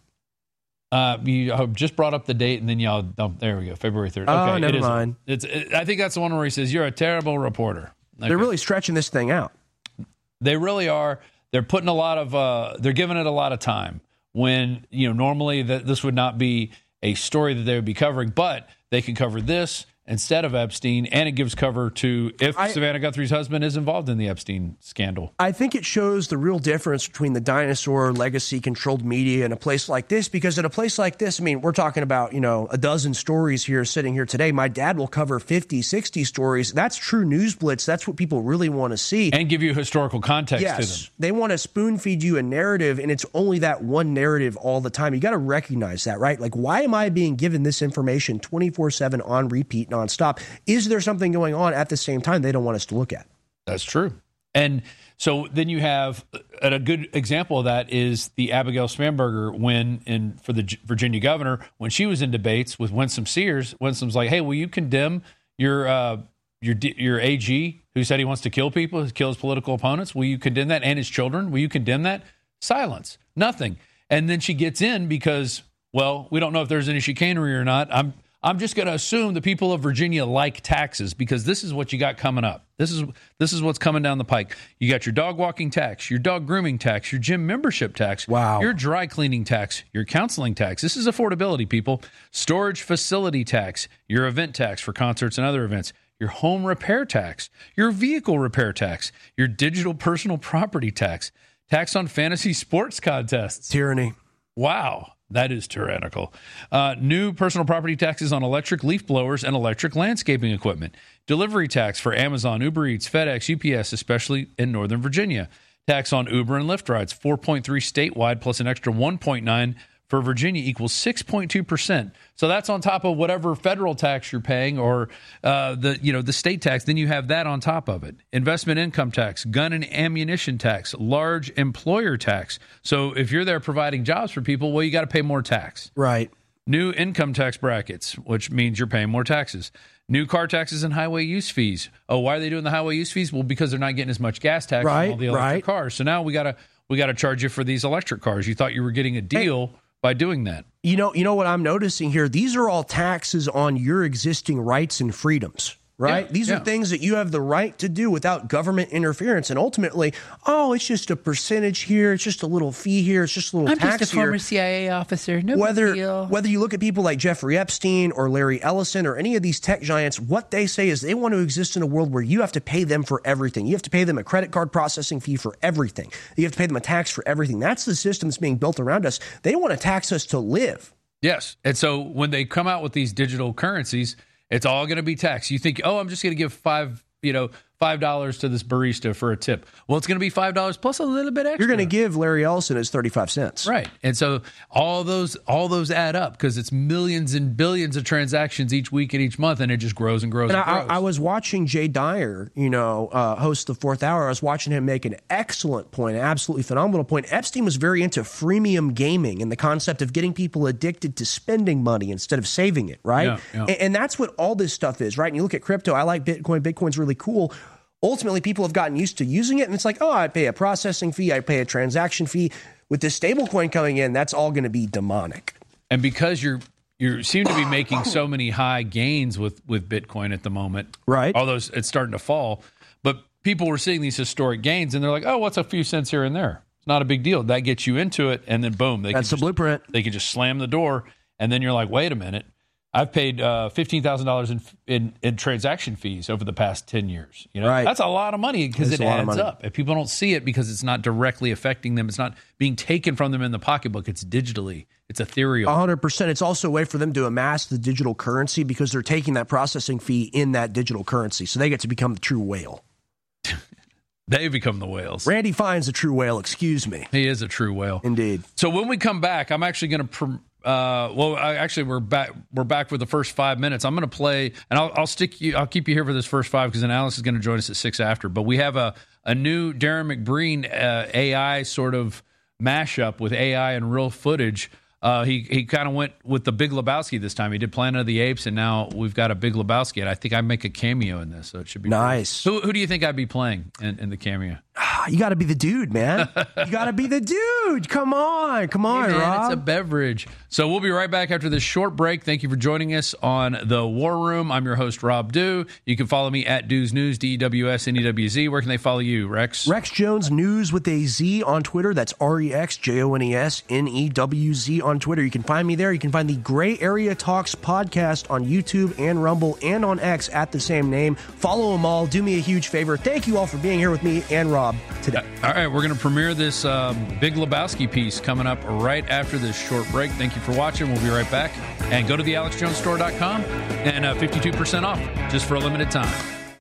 [SPEAKER 12] Uh, you I just brought up the date, and then y'all. Oh, there we go, February third.
[SPEAKER 15] Oh,
[SPEAKER 12] Okay,
[SPEAKER 15] never
[SPEAKER 12] it is.
[SPEAKER 15] mind.
[SPEAKER 12] It's. It, I think that's the one where he says, "You're a terrible reporter." Okay.
[SPEAKER 15] They're really stretching this thing out.
[SPEAKER 12] They really are. They're putting a lot of. Uh, they're giving it a lot of time. When you know normally that this would not be a story that they would be covering, but they can cover this instead of Epstein, and it gives cover to if
[SPEAKER 15] I,
[SPEAKER 12] Savannah Guthrie's husband is involved in the Epstein scandal.
[SPEAKER 15] I think it shows the real difference between the dinosaur legacy controlled media and a place like this, because at a place like this, I mean, we're talking about, you know, a dozen stories here sitting here today. My dad will cover fifty, sixty stories. That's true news blitz. That's what people really want to see.
[SPEAKER 12] And give you historical context
[SPEAKER 15] yes,
[SPEAKER 12] to them.
[SPEAKER 15] They want to spoon feed you a narrative, and it's only that one narrative all the time. You got to recognize that, right? Like, why am I being given this information twenty-four seven on repeat nonstop? Is there something going on at the same time they don't want us to look at?
[SPEAKER 12] That's true. And so then you have, and a good example of that is the Abigail Spanberger win in for the Virginia governor when she was in debates with Winsome Sears. Winsome's like, "Hey, will you condemn your uh, your your A G who said he wants to kill people, kill his political opponents? Will you condemn that and his children? Will you condemn that?" Silence, nothing. And then she gets in because, well, we don't know if there's any chicanery or not. I'm. I'm just going to assume the people of Virginia like taxes because this is what you got coming up. This is this is what's coming down the pike. You got your dog walking tax, your dog grooming tax, your gym membership tax,
[SPEAKER 15] wow,
[SPEAKER 12] your dry cleaning tax, your counseling tax. This is affordability, people. Storage facility tax, your event tax for concerts and other events, your home repair tax, your vehicle repair tax, your digital personal property tax, tax on fantasy sports contests.
[SPEAKER 15] Tyranny.
[SPEAKER 12] Wow. That is tyrannical. Uh, new personal property taxes on electric leaf blowers and electric landscaping equipment. Delivery tax for Amazon, Uber Eats, FedEx, U P S, especially in Northern Virginia. Tax on Uber and Lyft rides, four point three statewide, plus an extra one point nine for Virginia equals six point two percent. So that's on top of whatever federal tax you're paying or uh, the you know the state tax. Then you have that on top of it. Investment income tax, gun and ammunition tax, large employer tax. So if you're there providing jobs for people, well, you got to pay more tax.
[SPEAKER 15] Right.
[SPEAKER 12] New income tax brackets, which means you're paying more taxes. New car taxes and highway use fees. Oh, why are they doing the highway use fees? Well, because they're not getting as much gas tax
[SPEAKER 15] Right,
[SPEAKER 12] on all the electric
[SPEAKER 15] right.
[SPEAKER 12] cars. So now we got to we got to charge you for these electric cars. You thought you were getting a deal
[SPEAKER 15] Hey.
[SPEAKER 12] by doing that.
[SPEAKER 15] You know, you know what I'm noticing here? These are all taxes on your existing rights and freedoms, right?
[SPEAKER 12] Yeah,
[SPEAKER 15] These
[SPEAKER 12] yeah.
[SPEAKER 15] are things that you have the right to do without government interference. And ultimately, oh, it's just a percentage here. It's just a little fee here. It's just a little
[SPEAKER 3] I'm
[SPEAKER 15] tax
[SPEAKER 3] just a
[SPEAKER 15] here.
[SPEAKER 3] former C I A officer. No
[SPEAKER 15] whether
[SPEAKER 3] big deal.
[SPEAKER 15] whether you look at people like Jeffrey Epstein or Larry Ellison or any of these tech giants, what they say is they want to exist in a world where you have to pay them for everything. You have to pay them a credit card processing fee for everything. You have to pay them a tax for everything. That's the system that's being built around us. They want to tax us to live.
[SPEAKER 12] Yes. And so when they come out with these digital currencies, it's all going to be taxed. You think, oh, I'm just going to give five, you know, five dollars to this barista for a tip. Well, it's going to be five dollars plus a little bit extra.
[SPEAKER 15] You're going to give Larry Ellison his thirty-five cents.
[SPEAKER 12] Right. And so all those all those add up because it's millions and billions of transactions each week and each month, and it just grows and grows
[SPEAKER 15] And
[SPEAKER 12] and,
[SPEAKER 15] I,
[SPEAKER 12] grows.
[SPEAKER 15] I was watching Jay Dyer, you know, uh, host the Fourth Hour. I was watching him make an excellent point, an absolutely phenomenal point. Epstein was very into freemium gaming and the concept of getting people addicted to spending money instead of saving it, right?
[SPEAKER 12] Yeah, yeah.
[SPEAKER 15] And, and that's what all this stuff is, right? And you look at crypto. I like Bitcoin. Bitcoin's really cool. Ultimately, people have gotten used to using it, and it's like, oh, I pay a processing fee, I pay a transaction fee. With this stable coin coming in, that's all going to be demonic.
[SPEAKER 12] And because you're you seem to be making so many high gains with, with Bitcoin at the moment,
[SPEAKER 15] right?
[SPEAKER 12] Although it's starting to fall, but people were seeing these historic gains, and they're like, oh, what's a few cents here and there? It's not a big deal. That gets you into it, and then boom, they
[SPEAKER 15] that's
[SPEAKER 12] can
[SPEAKER 15] the
[SPEAKER 12] just,
[SPEAKER 15] blueprint.
[SPEAKER 12] They can just slam the door, and then you're like, wait a minute. I've paid uh, fifteen thousand dollars in, in in transaction fees over the past ten years. You know,
[SPEAKER 15] Right.
[SPEAKER 12] that's a lot of money because
[SPEAKER 15] It's
[SPEAKER 12] it
[SPEAKER 15] a lot of
[SPEAKER 12] adds
[SPEAKER 15] money.
[SPEAKER 12] up. If people don't see it because it's not directly affecting them, it's not being taken from them in the pocketbook. It's digitally, it's ethereal.
[SPEAKER 15] one hundred percent. It's also a way for them to amass the digital currency because they're taking that processing fee in that digital currency. So they get to become the true whale.
[SPEAKER 12] They become the whales.
[SPEAKER 15] Randy Fine's a true whale, excuse me.
[SPEAKER 12] He is a true whale.
[SPEAKER 15] Indeed.
[SPEAKER 12] So when we come back, I'm actually going to. Pr- uh, well, I, actually, we're back. We're back for the first five minutes. I'm going to play, and I'll, I'll stick you. I'll keep you here for this first five because then Alex is going to join us at six after. But we have a a new Darren McBreen uh, A I sort of mashup with A I and real footage. Uh, he he kind of went with the Big Lebowski this time. He did Planet of the Apes, and now we've got a Big Lebowski. And I think I make a cameo in this, so it should be
[SPEAKER 15] nice.
[SPEAKER 12] Cool. Who who do you think I'd be playing in, in the cameo?
[SPEAKER 15] You got to be the dude, man. You got to be the dude. Come on. Come on,
[SPEAKER 12] Hey man,
[SPEAKER 15] Rob.
[SPEAKER 12] it's a beverage. So we'll be right back after this short break. Thank you for joining us on The War Room. I'm your host, Rob Dew. You can follow me at Dews News, D E W S N E W Z. Where can they follow you, Rex?
[SPEAKER 15] Rex Jones News with a Z on Twitter. That's R E X J O N E S N E W Z on Twitter. You can find me there. You can find the Gray Area Talks podcast on YouTube and Rumble and on X at the same name. Follow them all. Do me a huge favor. Thank you all for being here with me and Rob today.
[SPEAKER 12] All right, we're going to premiere this um, Big Lebowski piece coming up right after this short break. Thank you for watching. We'll be right back. And go to the alex jones store dot com and uh, fifty-two percent off just for a limited time.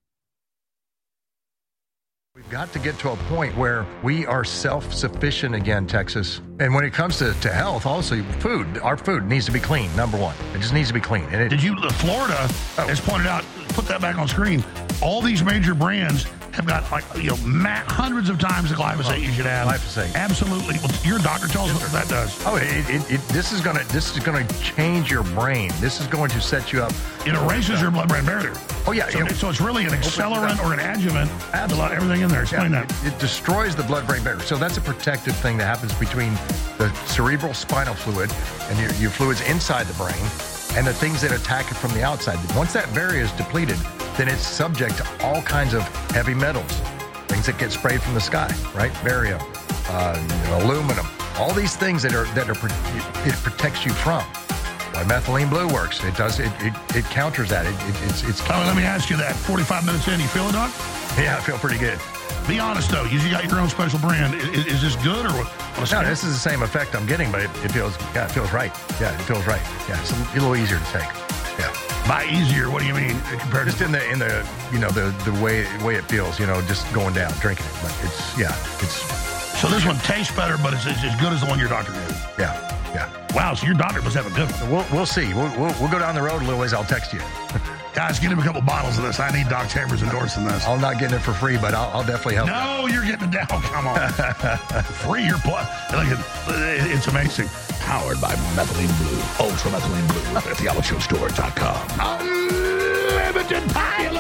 [SPEAKER 22] We've got to get to a point where we are self-sufficient again, Texas. And when it comes to, to health, also food, our food needs to be clean, number one. It just needs to be clean. And it,
[SPEAKER 11] Did you, Florida
[SPEAKER 22] Oh.
[SPEAKER 11] has pointed out, put that back on screen, all these major brands have got like you know ma- hundreds of times the glyphosate you should have.
[SPEAKER 22] Glyphosate.
[SPEAKER 11] Absolutely. Well, your doctor tells us what that does.
[SPEAKER 22] Oh, it, it, it, this is gonna this is gonna change your brain. This is going to set you up.
[SPEAKER 11] It erases your blood-brain barrier.
[SPEAKER 22] Oh yeah.
[SPEAKER 11] So,
[SPEAKER 22] it-
[SPEAKER 11] so it's really an accelerant or an adjuvant to let everything in there. Explain
[SPEAKER 22] Yeah,
[SPEAKER 11] that.
[SPEAKER 22] It, it destroys the blood-brain barrier. So that's a protective thing that happens between the cerebral spinal fluid and your, your fluids inside the brain and the things that attack it from the outside. Once that barrier is depleted, then it's subject to all kinds of heavy metals, things that get sprayed from the sky, right? Barium, uh, you know, aluminum, all these things that are that are it, it protects you from. Why methylene blue works? It does. It it, it counters that. It, it it's it's.
[SPEAKER 11] Oh, let me ask you that. forty-five minutes in, you feel it, Doc?
[SPEAKER 22] Yeah, I feel pretty good.
[SPEAKER 11] Be honest, though. You got your own special brand. Is, is this good or what? what
[SPEAKER 22] No, this is the same effect I'm getting, but it, it feels yeah, it feels right. Yeah, it feels right. Yeah, it's a, a little easier to take. Yeah.
[SPEAKER 11] By easier, what do you mean compared
[SPEAKER 22] just
[SPEAKER 11] to
[SPEAKER 22] in the in the you know the the way way it feels, you know, just going down, drinking it. But it's yeah, it's
[SPEAKER 11] So this one tastes better, but it's, it's as good as the one your doctor gave.
[SPEAKER 22] yeah. Yeah.
[SPEAKER 11] Wow, so your daughter must have a good one.
[SPEAKER 22] We'll, we'll see. We'll, we'll, we'll go down the road a little ways. I'll text you.
[SPEAKER 11] Guys, get him a couple bottles of this. I need Doc Chambers endorsing this.
[SPEAKER 22] I'm not getting it for free, but I'll, I'll definitely help.
[SPEAKER 11] No, you're getting it down. Come on. Free your plus. It's amazing. Powered by Methylene Blue. Ultra Methylene Blue at the alex show store dot com. Unlimited power.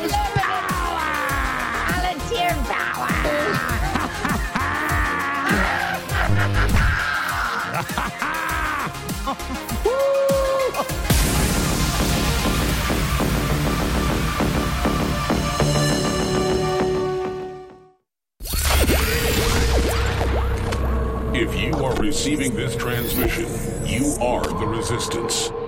[SPEAKER 3] Volunteer power.
[SPEAKER 17] If you are receiving this transmission, you are the resistance.